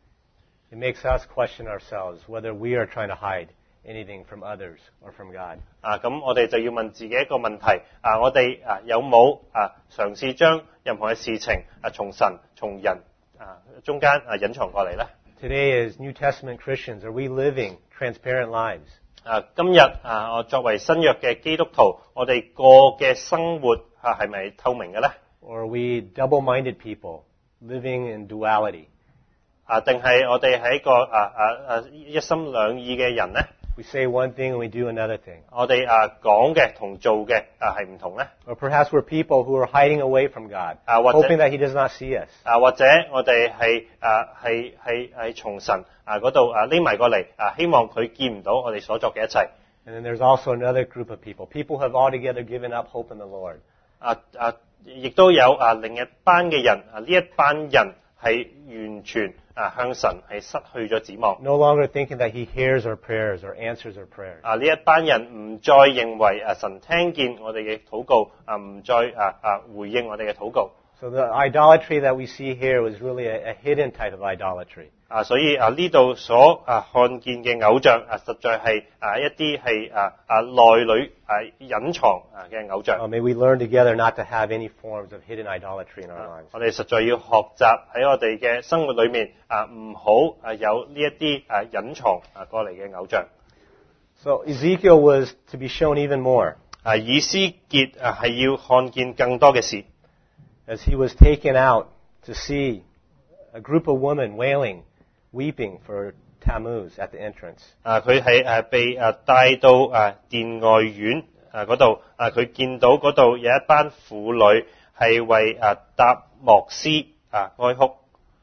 It makes us question ourselves whether we are trying to hide anything from others or from God. 咁我哋就要問自己一個問題，我哋有冇嘗試將任何嘅事情從神從人中間隱藏過嚟呢？ Today, as New Testament Christians, are we living transparent lives? 今日我作為新約嘅基督徒，我哋過嘅生活係咪透明嘅呢？ Or are we double-minded people living in duality? 定係我哋係一個一心兩意嘅人呢？ We say one thing and we do another thing. 我哋講嘅同做嘅係唔同呢？ Or perhaps we're people who are hiding away from God, 或者 hoping that He does not see us. 或者我哋係從神嗰度匿埋過嚟，希望佢見唔到我哋所作嘅一切。 And then there's also another group of people. People who have altogether given up hope in the Lord. 亦都有另一班嘅人，呢一班人係完全向神係失去咗指望。 No longer thinking that He hears our prayers or answers our prayers. 呢一班人唔再認為神聽見我哋嘅禱告，唔再回應我哋嘅禱告。 So the idolatry that we see here was really a hidden type of idolatry. 所以呢度所看見嘅偶像實在係一啲係內裏隱藏嘅偶像。 May we learn together not to have any forms of hidden idolatry in our lives. 我哋實在要學習喺我哋嘅生活裏面唔好有呢一啲隱藏過嚟嘅偶像。 So Ezekiel was to be shown even more. 以斯結係要看見更多嘅事。 As he was taken out to see a group of women wailing, weeping for Tammuz at the entrance. 佢係被帶到殿外院嗰度，佢見到嗰度有一班婦女係為達莫斯哀哭。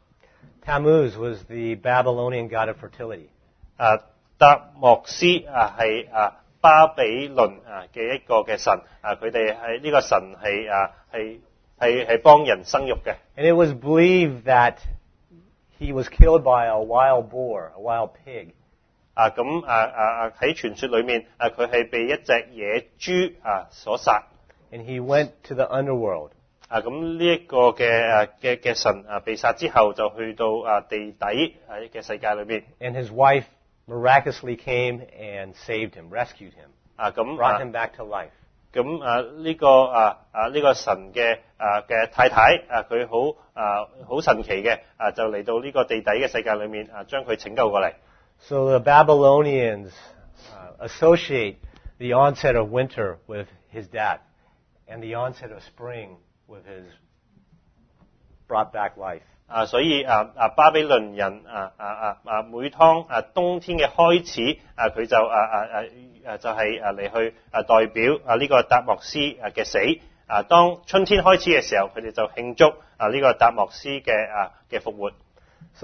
Tammuz was the Babylonian god of fertility. 達莫斯係巴比倫嘅一個嘅神，佢哋係呢個神係幫人生育嘅。 And it was believed that he was killed by a wild boar, a wild pig. 喺傳說裏面，佢係被一隻野豬所殺。 And he went to the underworld. 咁呢一個嘅神被殺之後，就去到地底嘅世界裏面。 And his wife miraculously came and saved him, rescued him, brought him back to life. 咁呢個神嘅太太佢好神奇嘅就嚟到呢個地底嘅世界裏面將佢拯救過嚟。 So the Babylonians associate the onset of winter with his death, and the onset of spring with his brought back life. 所以巴比倫人每當冬天嘅開始佢就係嚟去代表呢個達莫斯嘅死當春天開始嘅時候，佢哋就慶祝呢個達莫斯嘅復活。 So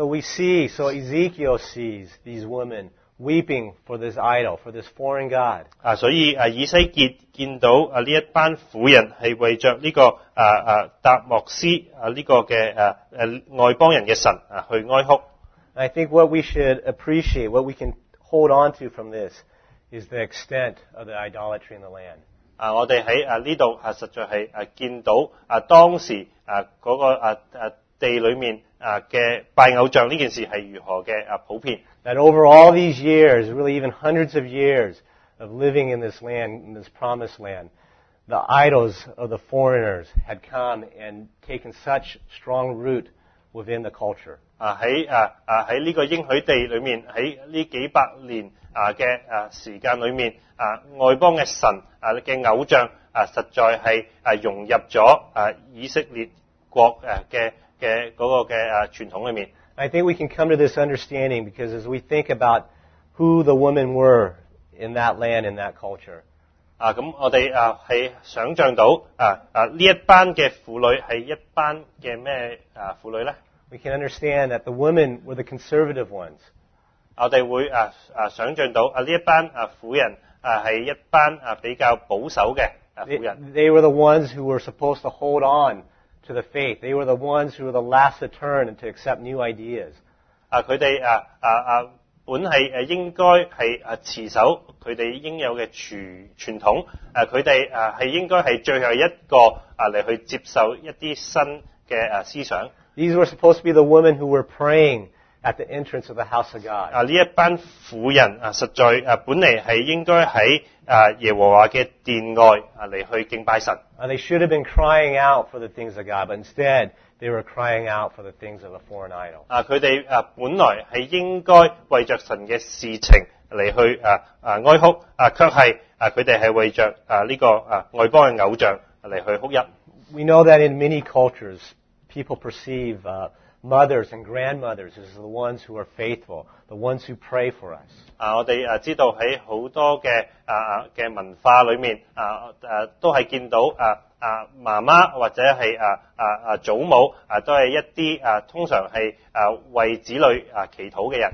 Ezekiel sees these women weeping for this idol, for this foreign god. 所以以西結見到呢一班婦人係為着呢個達莫斯呢個嘅外邦人嘅神去哀哭。 I think what we should appreciate, what we can hold on to from this, is the extent of the idolatry in the land. 我哋喺呢度實在係見到當時嗰個地裏面嘅拜偶像呢件事係如何嘅普遍。 That over all these years, really even hundreds of years of living in this land, in this promised land, the idols of the foreigners had come and taken such strong root within the culture. 喺呢個應許地裏面，喺呢幾百年嘅時間裏面，外邦嘅神嘅偶像實在係融入咗以色列國嘅嗰個嘅傳統裏面。 I think we can come to this understanding because as we think about who the women were in that land, in that culture, 咁我哋係想像到呢一班嘅婦女係一班嘅咩婦女咧？ we can understand that the women were the conservative ones. 我哋會想像到呢一班婦人係一班比較保守嘅婦人。 They were the ones who were supposed to hold on to the faith. They were the ones who were the last to turn and to accept new ideas. 佢哋本係應該係持守佢哋應有嘅傳統。佢哋係應該係最後一個嚟去接受一啲新嘅思想。 These were supposed to be the women who were praying at the entrance of the house of God. 呢一班婦人實在本嚟係應該喺耶和華嘅殿外嚟去敬拜神。 They should have been crying out for the things of God, but instead they were crying out for the things of a foreign idol. 佢哋本來係應該為着神嘅事情嚟去哀哭，卻係佢哋係為着呢個外邦嘅偶像嚟去哭泣。 We know that in many cultures, people perceive mothers and grandmothers as the ones who are faithful, the ones who pray for us. 我哋知道喺好多嘅文化裏面都係見到媽媽或者係祖母都係一啲通常係為子女祈禱嘅人。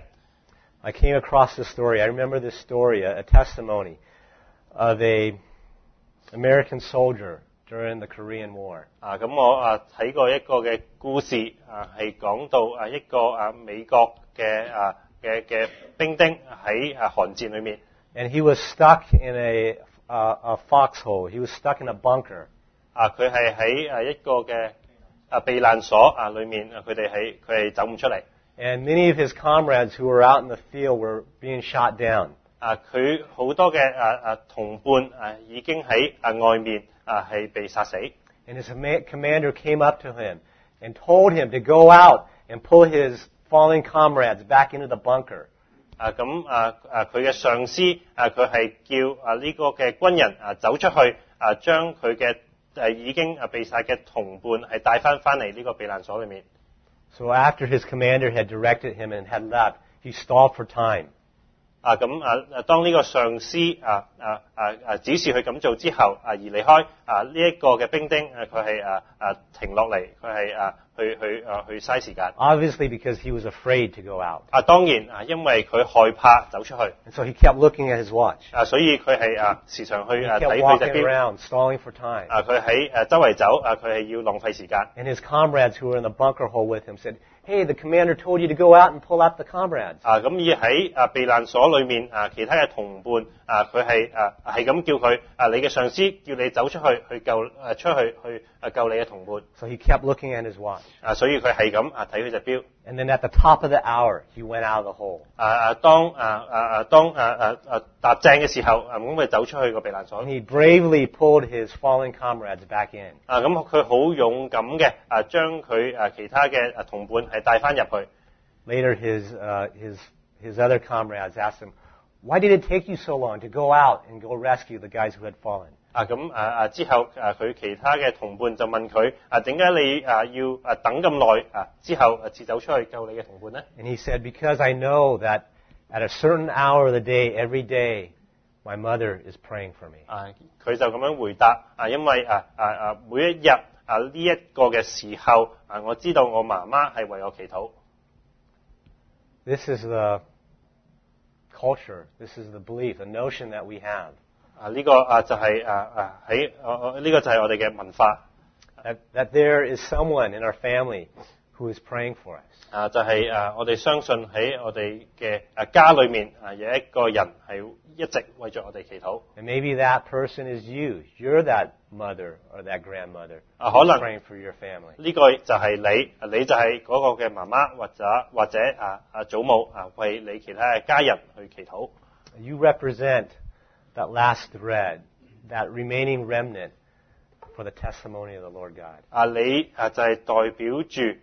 I came across this story. I remember this story, a testimony of a American soldier during the Korean War. 咁我睇過一個嘅故事係講到一個美國嘅兵丁喺韓戰裏面。 And he was stuck in a foxhole. He was stuck in a bunker. 佢係喺一個嘅避難所裏面，佢係走唔出嚟。 And many of his comrades who were out in the field were being shot down. 佢好多嘅同伴已經喺外面係被殺死。 And his commander came up to him and told him to go out and pull his fallen comrades back into the bunker. 佢嘅上司佢係叫呢個嘅軍人走出去將佢嘅已經被殺嘅同伴係帶翻嚟呢個避難所裏面。 So after his commander had directed him and had left, he stalled for time. 當呢個上司指示佢咁做之後而離開呢一個嘅兵丁佢係停落嚟，佢係去嘥時間。 Obviously because he was afraid to go out. 當然因為佢害怕走出去。 And so he kept looking at his watch. 所以佢係時常去 He 睇 kept 佢隻 walking 錶。 around, stalling for time. 佢喺周圍走，佢係要浪費時間。 And his comrades who were in the bunker hole with him said, "Hey, the commander told you to go out and pull out the comrades." 咁而喺避難所裏面其他嘅同伴佢係咁叫佢你嘅上司叫你走出去救你嘅同伴。 So he kept looking at his watch. 所以佢係咁睇佢隻錶。 And then at the top of the hour, he went out of the hole. 當踏正嘅時候咁佢走出去個避難所。 And he bravely pulled his fallen comrades back in. 咁佢好勇敢嘅將佢其他嘅同伴係帶翻入去。 Later, his other comrades asked him, "Why did it take you so long to go out and go rescue the guys who had fallen?" 之後佢其他嘅同伴就問佢點解你要等咁耐之後至走出去救你嘅同伴呢？ And he said, "Because I know that at a certain hour of the day, every day, My mother is praying for me. 佢就咁樣回答因為每一日呢一個嘅時候我知道我媽媽係為我祈禱。 This is the culture. This is the belief, the notion that we have. 呢個就係呢個就係我哋嘅文化。 That there is someone in our family who is praying for us. 就係我哋相信喺我哋嘅家裏面有一個人係一直為咗我哋祈禱。 And maybe that person is you. You're that mother or that grandmother 可 who's 能 praying for your family. 呢個就係你就係嗰個嘅媽媽或者祖母為你其他嘅家人去祈禱。 You represent that last thread, that remaining remnant for the testimony of the Lord God. 你就係代表住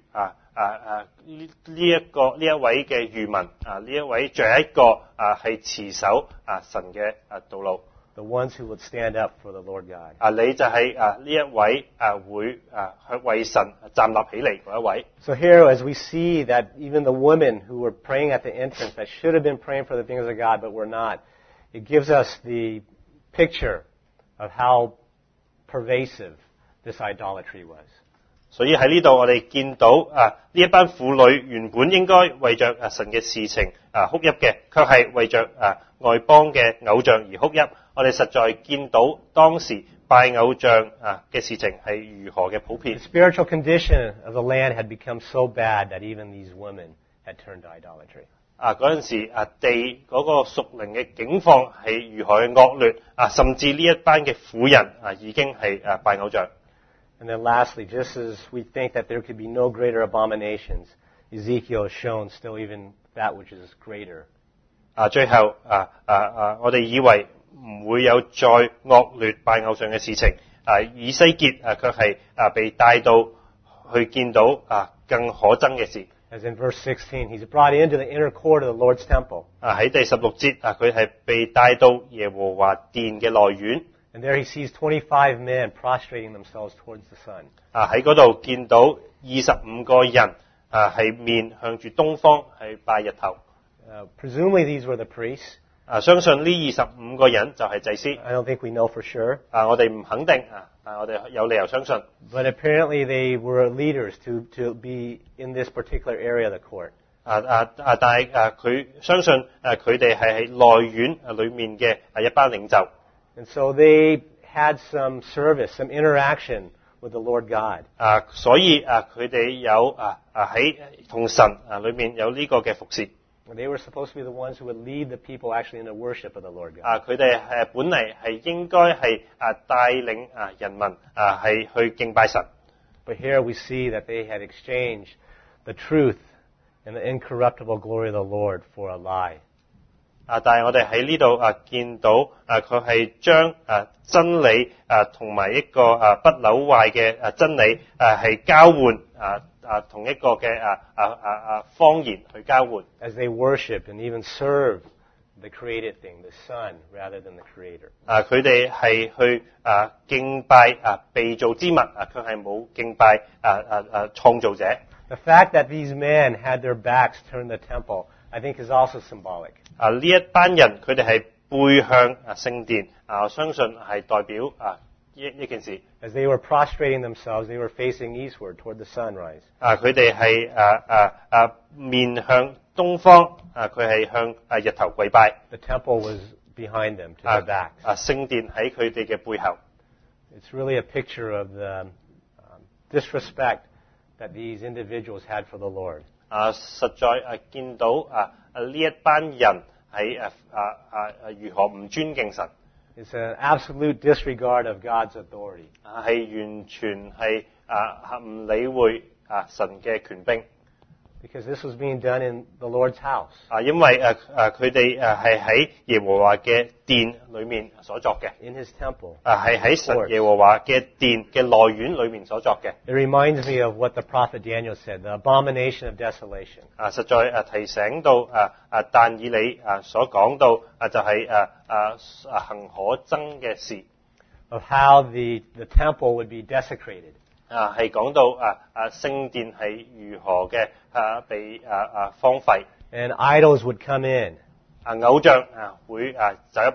呢一位嘅餘民呢一位最後一個係持守神嘅道路。 The ones who would stand up for the Lord God. 你就係呢一位會為神站立起嚟嗰一位。 So here, as we see that even the women who were praying at the entrance, that should have been praying for the things of God, but were not, it gives us the picture of how pervasive this idolatry was. 所以喺呢度我哋見到呢一班婦女原本應該為着神嘅事情哭泣嘅，卻係為着外邦嘅偶像而哭泣。我哋實在見到當時拜偶像嘅事情係如何嘅普遍。 The spiritual condition of the land had become so bad that even these women had turned to idolatry. 嗰陣時地嗰個屬靈嘅境況係如何嘅惡劣甚至呢一班嘅婦人已經係拜偶像。 And then lastly, just as we think that there could be no greater abominations, Ezekiel has shown still even that which is greater. 最後我哋以為唔會有再惡劣拜偶像嘅事情，以西結卻係被帶到去見到更可憎嘅事。 As in verse 16, he's brought into the inner court of the Lord's temple. 喺第16節佢係被帶到耶和華殿嘅內院。 And there he sees 25 men prostrating themselves towards the sun. 喺嗰度見到25個人係面向住東方係拜日頭。 Presumably these were the priests. 相信呢25個人就係祭司。 I don't think we know for sure. 我哋唔肯定但我哋有理由相信。 But apparently they were leaders to be in this particular area of the court. 但係佢相信佢哋係喺內院裏面嘅一班領袖。 And so they had some service, some interaction with the Lord God. 所以佢哋有喺同神裏面有呢個嘅服侍。 They were supposed to be the ones who would lead the people actually in the worship of the Lord God. 佢哋本嚟係應該係帶領人民係去敬拜神。 But here we see that they had exchanged the truth and the incorruptible glory of the Lord for a lie. 但係我哋喺呢度見到佢係將真理同埋一個不朽壞嘅真理係交換同一個嘅謊言去交換。 As they worship and even serve the created thing, the Son, rather than the Creator. 佢哋係去敬拜被造之物，佢係冇敬拜創造者。 The fact that these men had their backs turned to the temple, I think, is also symbolic. 呢一班人佢哋係背向聖殿，我相信係代表一件事。 As they were prostrating themselves, they were facing eastward toward the sunrise. 佢哋係面向東方，佢係向日頭跪拜。 The temple was behind them, to their backs. 聖殿喺佢哋嘅背後。 It's really a picture of the disrespect that these individuals had for the Lord. 實在見到呢一班人喺如何唔尊敬神。 It's an absolute disregard of God's authority. 係完全係唔理會神嘅權柄。 Because this was being done in the Lord's house. 因為佢哋係喺耶和華嘅殿裏面所作嘅。 In His temple. 係喺神耶和華嘅殿嘅內院裏面所作嘅。 It reminds me of what the prophet Daniel said, the abomination of desolation. 實在提醒到但以理所講到就係行可憎嘅事。 Of how the temple would be desecrated. 係講到聖殿係如何嘅被荒廢。 And idols would come in. 偶像會走入嚟。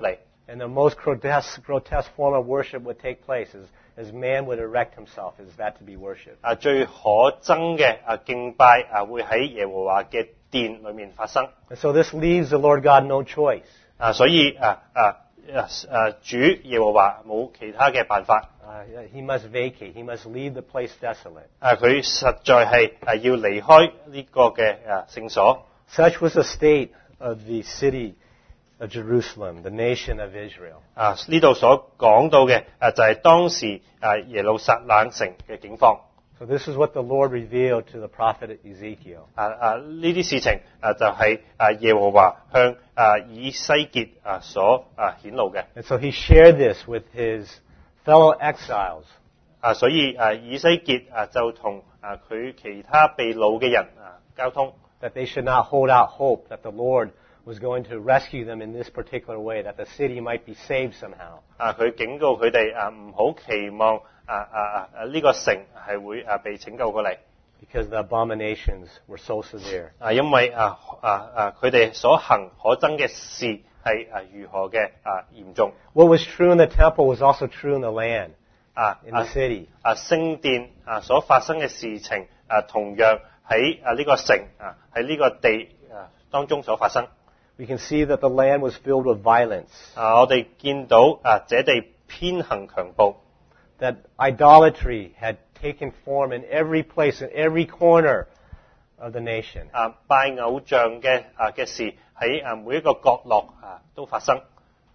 And the most grotesque form of worship would take place as man would erect himself, is that to be worshipped. 最可憎嘅敬拜會喺耶和華嘅殿裏面發生。 And so this leaves the Lord God no choice. 所以主耶和華冇其他嘅辦法。 He must vacate. He must leave the place desolate. 佢實在係要離開呢個嘅聖所。 Such was the state of the city of Jerusalem, the nation of Israel. 呢度所講到嘅就係當時耶路撒冷城嘅境況。 So this is what the Lord revealed to the prophet Ezekiel. 呢啲事情就係耶和華向以西結所顯露嘅。 And so he shared this with his fellow exiles. 所以以西結就同佢其他被擄嘅人交通。 That they should not hold out hope that the Lord was going to rescue them in this particular way, that the city might be saved somehow. 佢警告佢哋唔好期望呢個城係會被拯救過嚟。 Because the abominations were so severe. 因為佢哋所行可憎嘅事係如何嘅嚴重。 What was true in the temple was also true in the land, in the city. 聖殿所發生嘅事情同樣喺呢個城喺呢個地當中所發生。 We can see that the land was filled with violence. 我哋見到這地偏行強暴。 That idolatry had taken form in every place, in every corner of the nation. 拜偶像嘅事喺每一個角落都發生。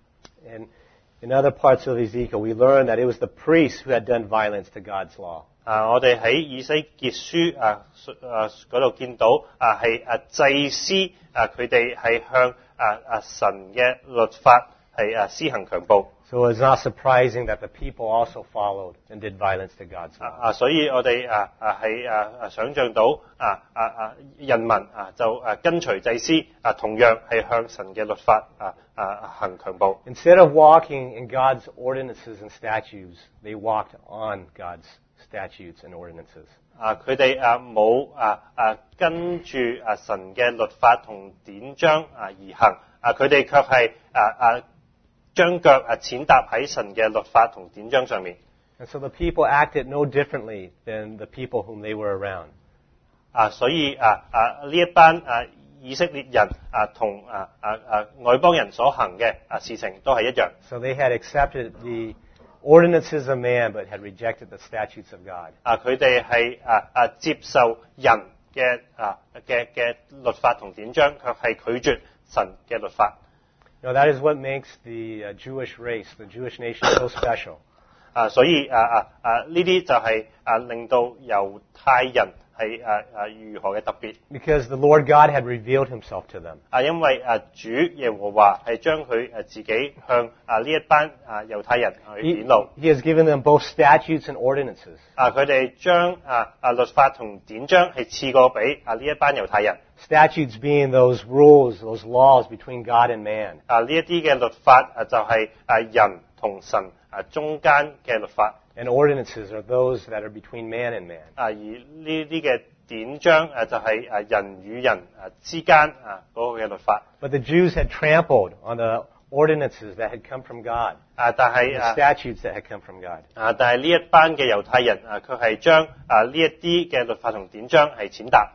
And in other parts of Ezekiel, we learn that it was the priests who had done violence to God's law. 我哋喺以西結書嗰度見到係祭司佢哋係向神嘅律法係施行強暴。 So it's not surprising that the people also followed and did violence to God's law. 所以我哋係想像到人民就跟隨祭司同樣係向神嘅律法行強暴。 Instead of walking in God's ordinances and statutes, they walked on God's statutes and ordinances. 佢哋冇跟住神嘅律法同典章而行，佢哋卻係將腳踐踏喺神嘅律法同典章上面。 And so the people acted no differently than the people whom they were around. 所以呢一班以色列人同外邦人所行嘅事情都係一樣。 So they had accepted the ordinances of man, but had rejected the statutes of God. 佢哋係接受人嘅律法同典章，卻係拒絕神嘅律法。 Now that is what makes the Jewish race, the Jewish nation, so special. 所以呢啲就係令到猶太人係如何嘅特別。 Because the Lord God had revealed himself to them. 因為主耶和華係將佢自己向呢一班猶太人去顯露。 He has given them both statutes and ordinances. 佢哋將律法同典章係賜過俾呢一班猶太人。 Statutes being those rules, those laws between God and man. 呢一啲嘅律法就係人同神中間嘅律法。 And ordinances are those that are between man and man. 而呢啲嘅典章就係人與人之間嗰個嘅律法。 But the Jews had trampled on the ordinances that had come from God. 但係 The statutes that had come from God. 但係呢一班嘅猶太人佢係將呢一啲嘅律法同典章係踐踏。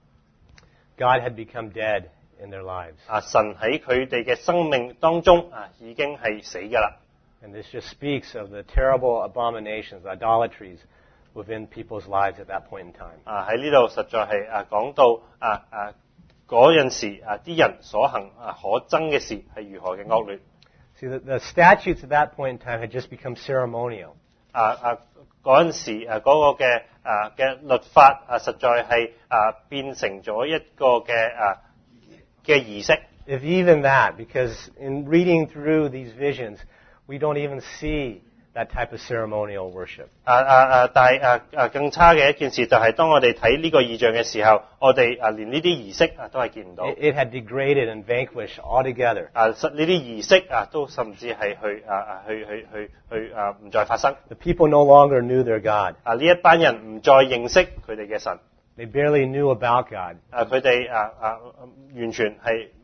God had become dead in their lives. 神喺佢哋嘅生命當中已經係死㗎啦。 And this just speaks of the terrible abominations, idolatries within people's lives at that point in time. 喺呢度實在係講到嗰陣時啲人所行可憎嘅事係如何嘅惡劣。 See, the statutes at that point in time had just become ceremonial. 嗰陣時嗰個嘅律法實在係變成咗一個嘅儀式。 If even that, because in reading through these visions, we don't even see that type of ceremonial worship. 但係更差嘅一件事就係當我哋睇呢個異象嘅時候，我哋連呢啲儀式都係見唔到。 It had degraded and vanquished altogether. 呢啲儀式都甚至係去唔再發生。 The people no longer knew their God. 呢一班人唔再認識佢哋嘅神。 They barely knew about God. 佢哋完全係唔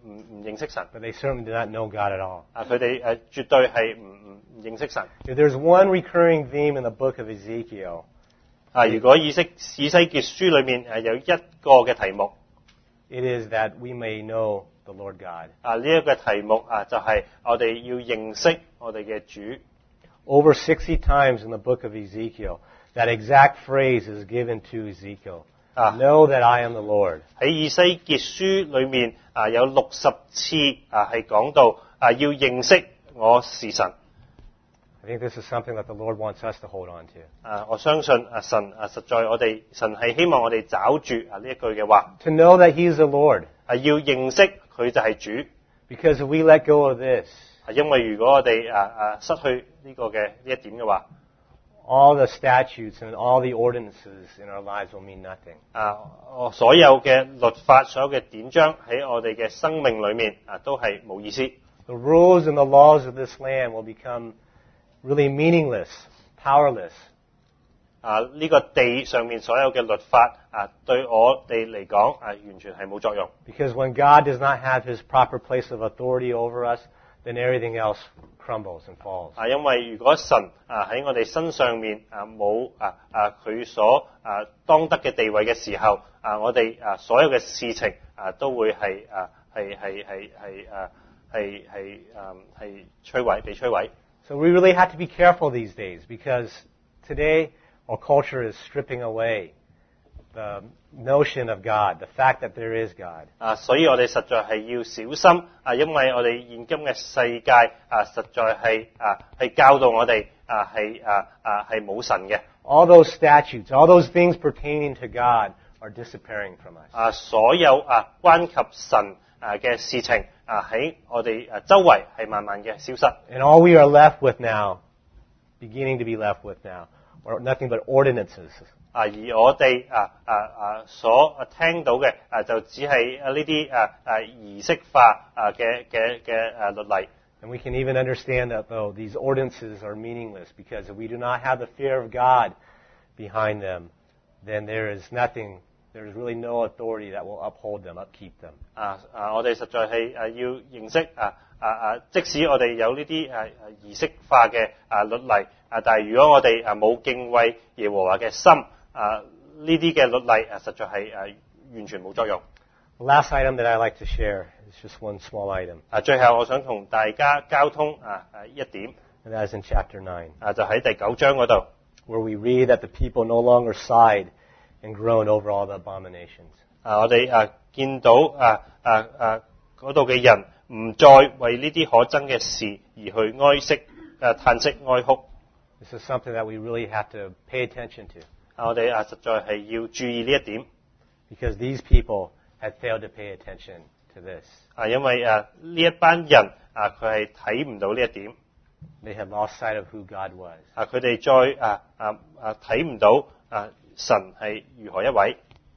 認識神， but they certainly did not know God at all. 佢哋絕對係唔認識神。 If there's one recurring theme in the book of Ezekiel, 如果以西結書裏面有一個嘅題目， it is that we may know the Lord God. 呢一個題目就係我哋要認識我哋嘅主。 Over 60 times in the book of Ezekiel, that exact phrase is given to Ezekiel. Know that I am the Lord. 喺以西結書裏面有60次係講到要認識我是神。 I think this is something that the Lord wants us to hold on to. 我相信神實在神係希望我哋找住呢一句嘅話， To know that He is the Lord. 要認識佢就係主。 Because if we let go of this, 因為如果我哋失去呢個嘅呢一點嘅話， all the statutes and all the ordinances in our lives will mean nothing. 所有嘅律法、所有嘅典章喺我哋嘅生命裏面都係冇意思。 The rules and the laws of this land will become really meaningless, powerless. 呢個地上面所有嘅律法對我哋嚟講完全係冇作用。 Because when God does not have His proper place of authority over us, then everything else crumbles and falls. 因為如果神喺我哋身上面冇佢所當得嘅地位嘅時候，我哋所有嘅事情都會係被摧毀。 So we really have to be careful these days because today our culture is stripping away the notion of God, the fact that there is God. 所以我哋實在係要小心因為我哋現今嘅世界實在係教導我哋係冇神嘅。 All those statutes, all those things pertaining to God are disappearing from us. 所有關及神嘅事情喺我哋周圍係慢慢嘅消失。 And all we are left with now, beginning to be left with now, are nothing but ordinances. 而我哋所聽到嘅就只係呢啲儀式化嘅律例。 And we can even understand that, though, these ordinances are meaningless because if we do not have the fear of God behind them, then there is really no authority that will uphold them, upkeep them. 我哋實在係要認識即使我哋有呢啲儀式化嘅律例但係如果我哋冇敬畏耶和華嘅心呢啲嘅律例實在係完全冇作用。 The last item that I like to share is just one small item. 最後我想同大家交通一點， And that is in chapter 9, 就喺第9章嗰度， where we read that the people no longer sighed and groaned over all the abominations. 我哋見到嗰度嘅人唔再為呢啲可憎嘅事而去嘆息哀哭。 This is something that we really have to pay attention to 我哋實在係要注意呢一點， because these people had failed to pay attention to this. 因為呢一班人佢係睇唔到呢一點， They had lost sight of who God was. 佢哋再睇唔到神係如何一位，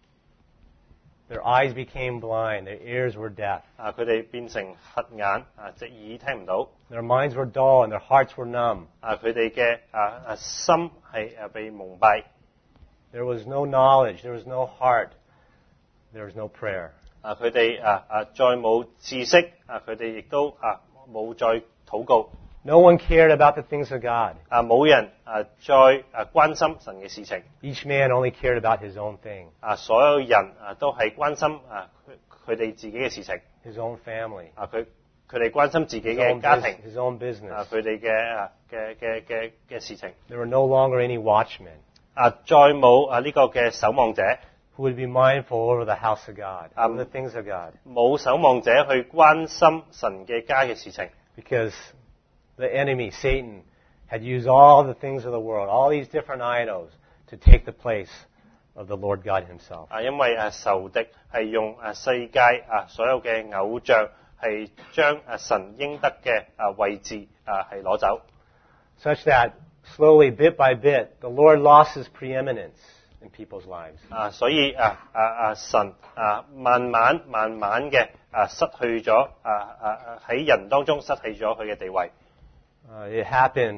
Their eyes became blind. Their ears were deaf. 佢哋變成瞎眼，隻耳聽唔到， Their minds were dull and their hearts were numb. 佢哋嘅心係被蒙蔽， There was no knowledge. There was no heart. There was no prayer. 佢哋再冇知識，佢哋亦都冇再禱告， No one cared about the things of God. 冇人再關心神嘅事情， Each man only cared about his own thing, 所有人都係關心佢哋自己嘅事情， his own family, 佢哋關心自己 his 嘅 own, 家庭， his own business. 佢哋嘅事情， There were no longer any watchmen 再冇呢個嘅守望者， who would be mindful over the house of God, over the things of God. 冇守望者去關心神嘅家嘅事情， Because the enemy, Satan, had used all the things of the world, all these different idols, to take the place of the Lord God Himself. 因為仇敵係用世界所有嘅偶像係將神應得嘅位置係攞走， Such that slowly, bit by bit, the Lord lost His preeminence in people's lives. 所以神慢慢嘅失去咗喺人當中失去咗佢嘅地位。 It happened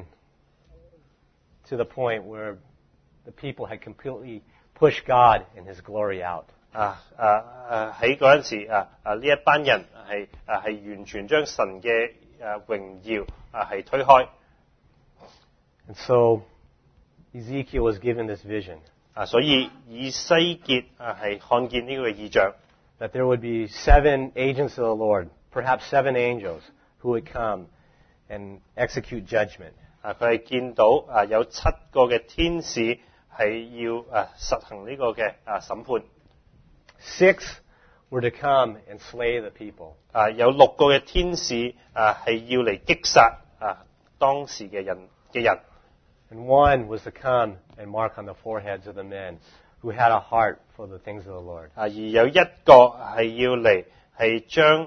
to the point where the people had completely pushed God and His glory out. 喺嗰陣時呢一班人係完全將神嘅榮耀係推開。 And so Ezekiel was given this vision 所以以西結係看見呢個異象。 that there would be 7 agents of the Lord, perhaps 7 angels, who would come and execute judgment. 佢係見到有7個嘅天使係要實行呢個嘅審判。 6 were to come and slay the people. 有6個嘅天使係要嚟擊殺當時嘅人。 And 1 was to come and mark on the foreheads of the men who had a heart for the things of the Lord. 而有1個係要嚟係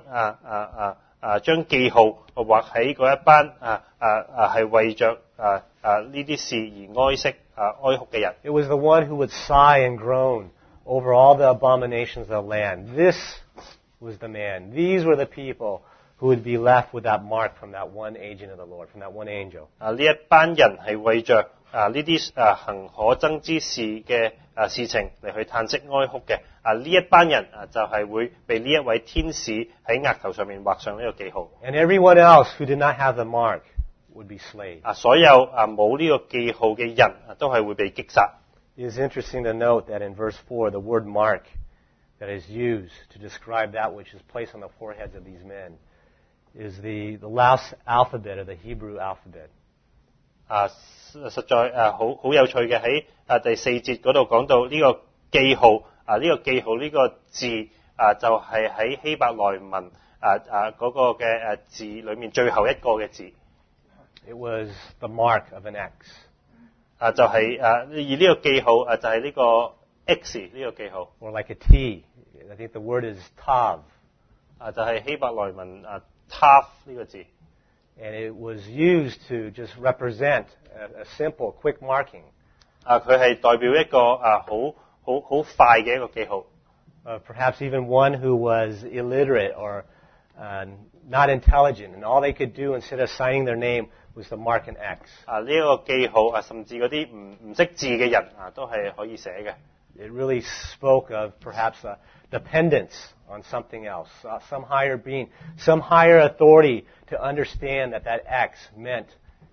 將記號畫喺嗰一班係為着呢啲事而哀息哀哭嘅人。 It was the one who would sigh and groan over all the abominations of the land. This was the man. These were the people who would be left with that mark from that one agent of the Lord, from that one angel. 呢一班人係為着呢啲行可憎之事嘅事情嚟去嘆息哀哭嘅。呢一班人就係會被呢一位天使喺額頭上面畫上呢個記號。 And everyone else who did not have the mark would be slain. 所有冇呢個記號嘅人都係會被擊殺。 It is interesting to note that in verse 4, the word mark that is used to describe that which is placed on the foreheads of these men is the last alphabet of the Hebrew alphabet. 實在好有趣嘅喺第4節嗰度講到呢個記號呢個記號呢個字就係喺希伯來文嗰個嘅字裏面最後一個嘅字。 It was the mark of an X. 就係而呢個記號就係呢個 X 呢個記號。 Or like a T. I think the word is tav. 就係希伯來文tav 呢個字。 And it was used to just represent a simple, quick marking. 佢係代表一個好快嘅一個記號。 Perhaps even one who was illiterate or not intelligent, and all they could do instead of signing their name was to mark an X. 呢個記號甚至嗰啲唔識字嘅人都係可以寫嘅。 It really spoke of perhaps a dependence on something else, some higher being, some higher authority to understand that X meant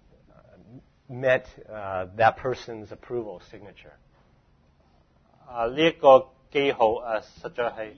that person's approval signature. 呢一個記號實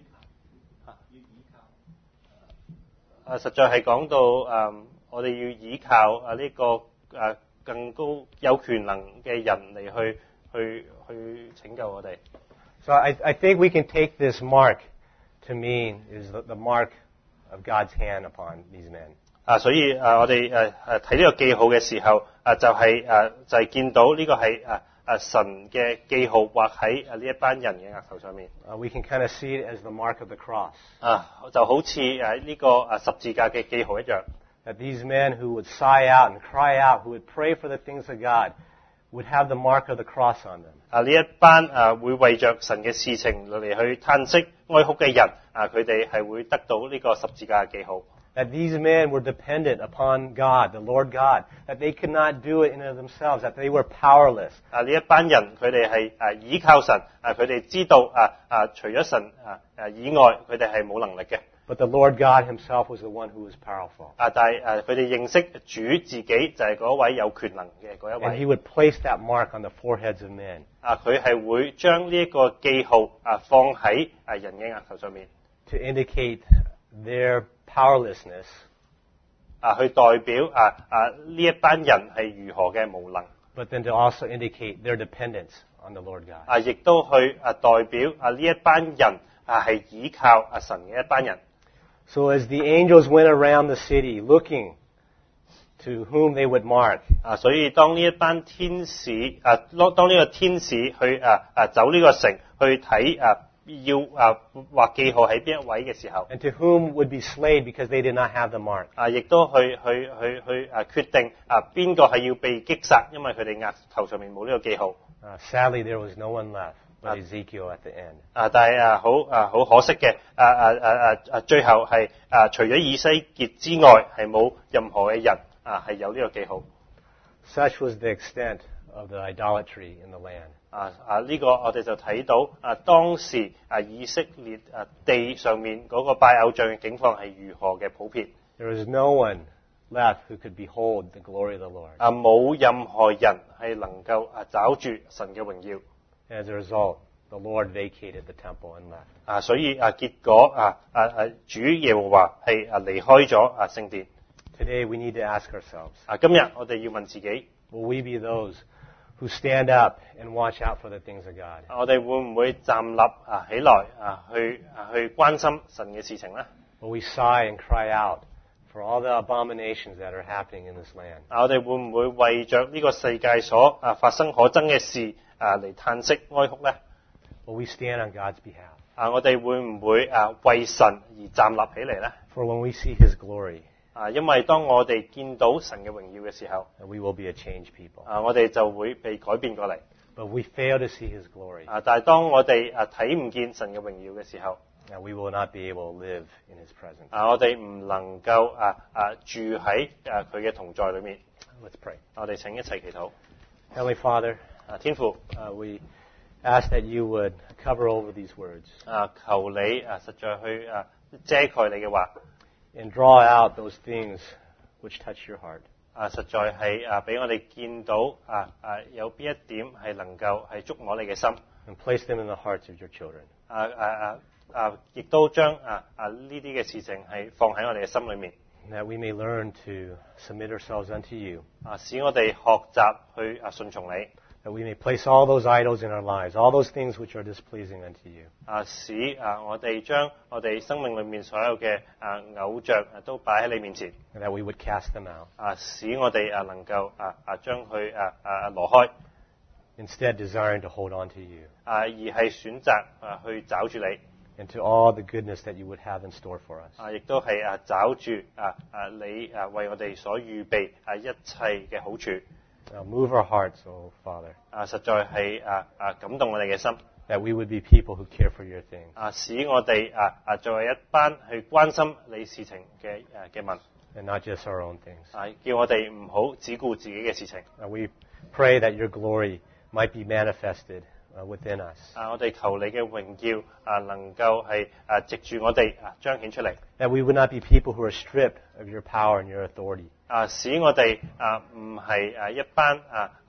在係講到我哋要依靠呢個更高有權能嘅人嚟去拯救我哋。 So I think we can take this mark to mean is the mark of God's hand upon these men. 所以我哋睇呢個記號嘅時候就係見到呢個係神嘅記號畫喺呢一班人嘅額頭上面。 We can kind of see it as the mark of the cross. 就好似呢個十字架嘅記號一樣。 That these men who would sigh out and cry out, who would pray for the things of God, would have the mark of the cross on them. 呢一班會為着神嘅事情嚟去嘆息哀哭嘅人，佢哋係會得到呢個十字架嘅記號。 That these men were dependent upon God, the Lord God, that they could not do it in and of themselves, that they were powerless. 呢一班人佢哋係依靠神，佢哋知道除咗神以外，佢哋係冇能力嘅。 But the Lord God Himself was the one who was powerful. 但係佢哋認識主自己就係嗰位有權能嘅嗰一 And 位。 He would place that mark on the foreheads of men. 佢係會將呢一個記號放喺人嘅額頭上面， to indicate their powerlessness. 去代表呢一班人係如何嘅無能。 But then to also indicate their dependence on the Lord God. 亦都去代表呢一班人係依靠神嘅一班人。 So as the angels went around the city looking to whom they would mark, 所以當呢一班天使當呢個天使去走呢個城去睇要畫記號喺邊一位嘅時候， and to whom would be slain because they did not have the mark. 亦都去決定邊個係要被擊殺，因為佢哋額頭上面冇呢個記號。 Sadly, there was no one left but Ezekiel at the end. 但係好可惜嘅，最後係除咗以西結之外，係冇任何嘅人係有呢個記號。 Such was the extent of the idolatry in the land. 呢個我哋就睇到當時以色列地上面嗰個拜偶像嘅境況係如何嘅普遍。 There is no one left who could behold the glory of the Lord. 冇任何人係能夠找住神嘅榮耀。 As a result, the Lord vacated the temple and left. 所以結果主耶和華係離開咗聖殿。 Today we need to ask ourselves, 今日我哋要問自己， will we be those who stand up and watch out for the things of God? 我哋會唔會站立起來去關心神嘅事情呢？ Will we sigh and cry out for all the abominations that are happening in this land? 我哋會唔會為着呢個世界所發生可憎嘅事嚟嘆息哀哭呢？ Will we stand on God's behalf? 我哋會唔會為神而站立起嚟呢？ For when we see His glory, 因為當我哋見到神嘅榮耀嘅時候， we will be a changed people. 我哋就會被改變過嚟。 But if we fail to see His glory, 但係當我哋睇唔見神嘅榮耀嘅時候， we will not be able to live in His presence. 我哋唔能夠住喺佢嘅同在裏面。 Let's pray. 我哋請一齊祈禱。 Heavenly Father, 天父， we ask that you would cover over these words 求你實在去遮蓋你嘅話， and draw out those things which touch your heart. 實在係俾我哋見到有邊一點係能夠係觸摸你嘅心， And place them in the hearts of your children. 亦都將呢啲嘅事情係放喺我哋嘅心裏面， That we may learn to submit ourselves unto you. 使我哋學習去順從你， That we may place all those idols in our lives, all those things which are displeasing unto you. 使我哋將我哋生命裏面所有嘅偶像都擺喺你面前， And that we would cast them out. 使我哋能夠將佢挪開， Instead, desiring to hold on to you 而係選擇去找住你， and to all the goodness that you would have in store for us. 亦都係找住你為我哋所預備一切嘅好處。 Now move our hearts, O Father, 實在係感動我哋嘅心， that we would be people who care for your things. 使我哋作為一班去關心你事情嘅民， And not just our own things. 叫我哋唔好只顧自己嘅事情。 We pray that your glory might be manifested within us. 我哋求你嘅榮耀能夠係藉住我哋彰顯出嚟， That we would not be people who are stripped of your power and your authority. 使我哋唔係一班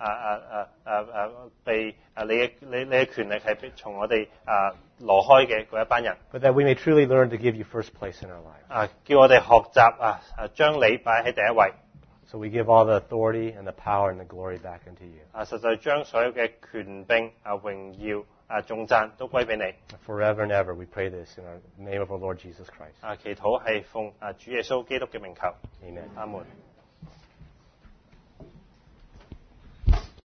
被你嘅權力係從我哋挪開嘅嗰一班人， But that we may truly learn to give you first place in our lives. 叫我哋學習將你擺喺第一位。 So we give all the authority and the power and the glory back unto you. 實在將所有嘅權柄榮耀頌讚都歸俾你。 Forever and ever we pray this in the name of our Lord Jesus Christ. 祈禱係奉主耶穌基督嘅名求。 Amen. 阿門。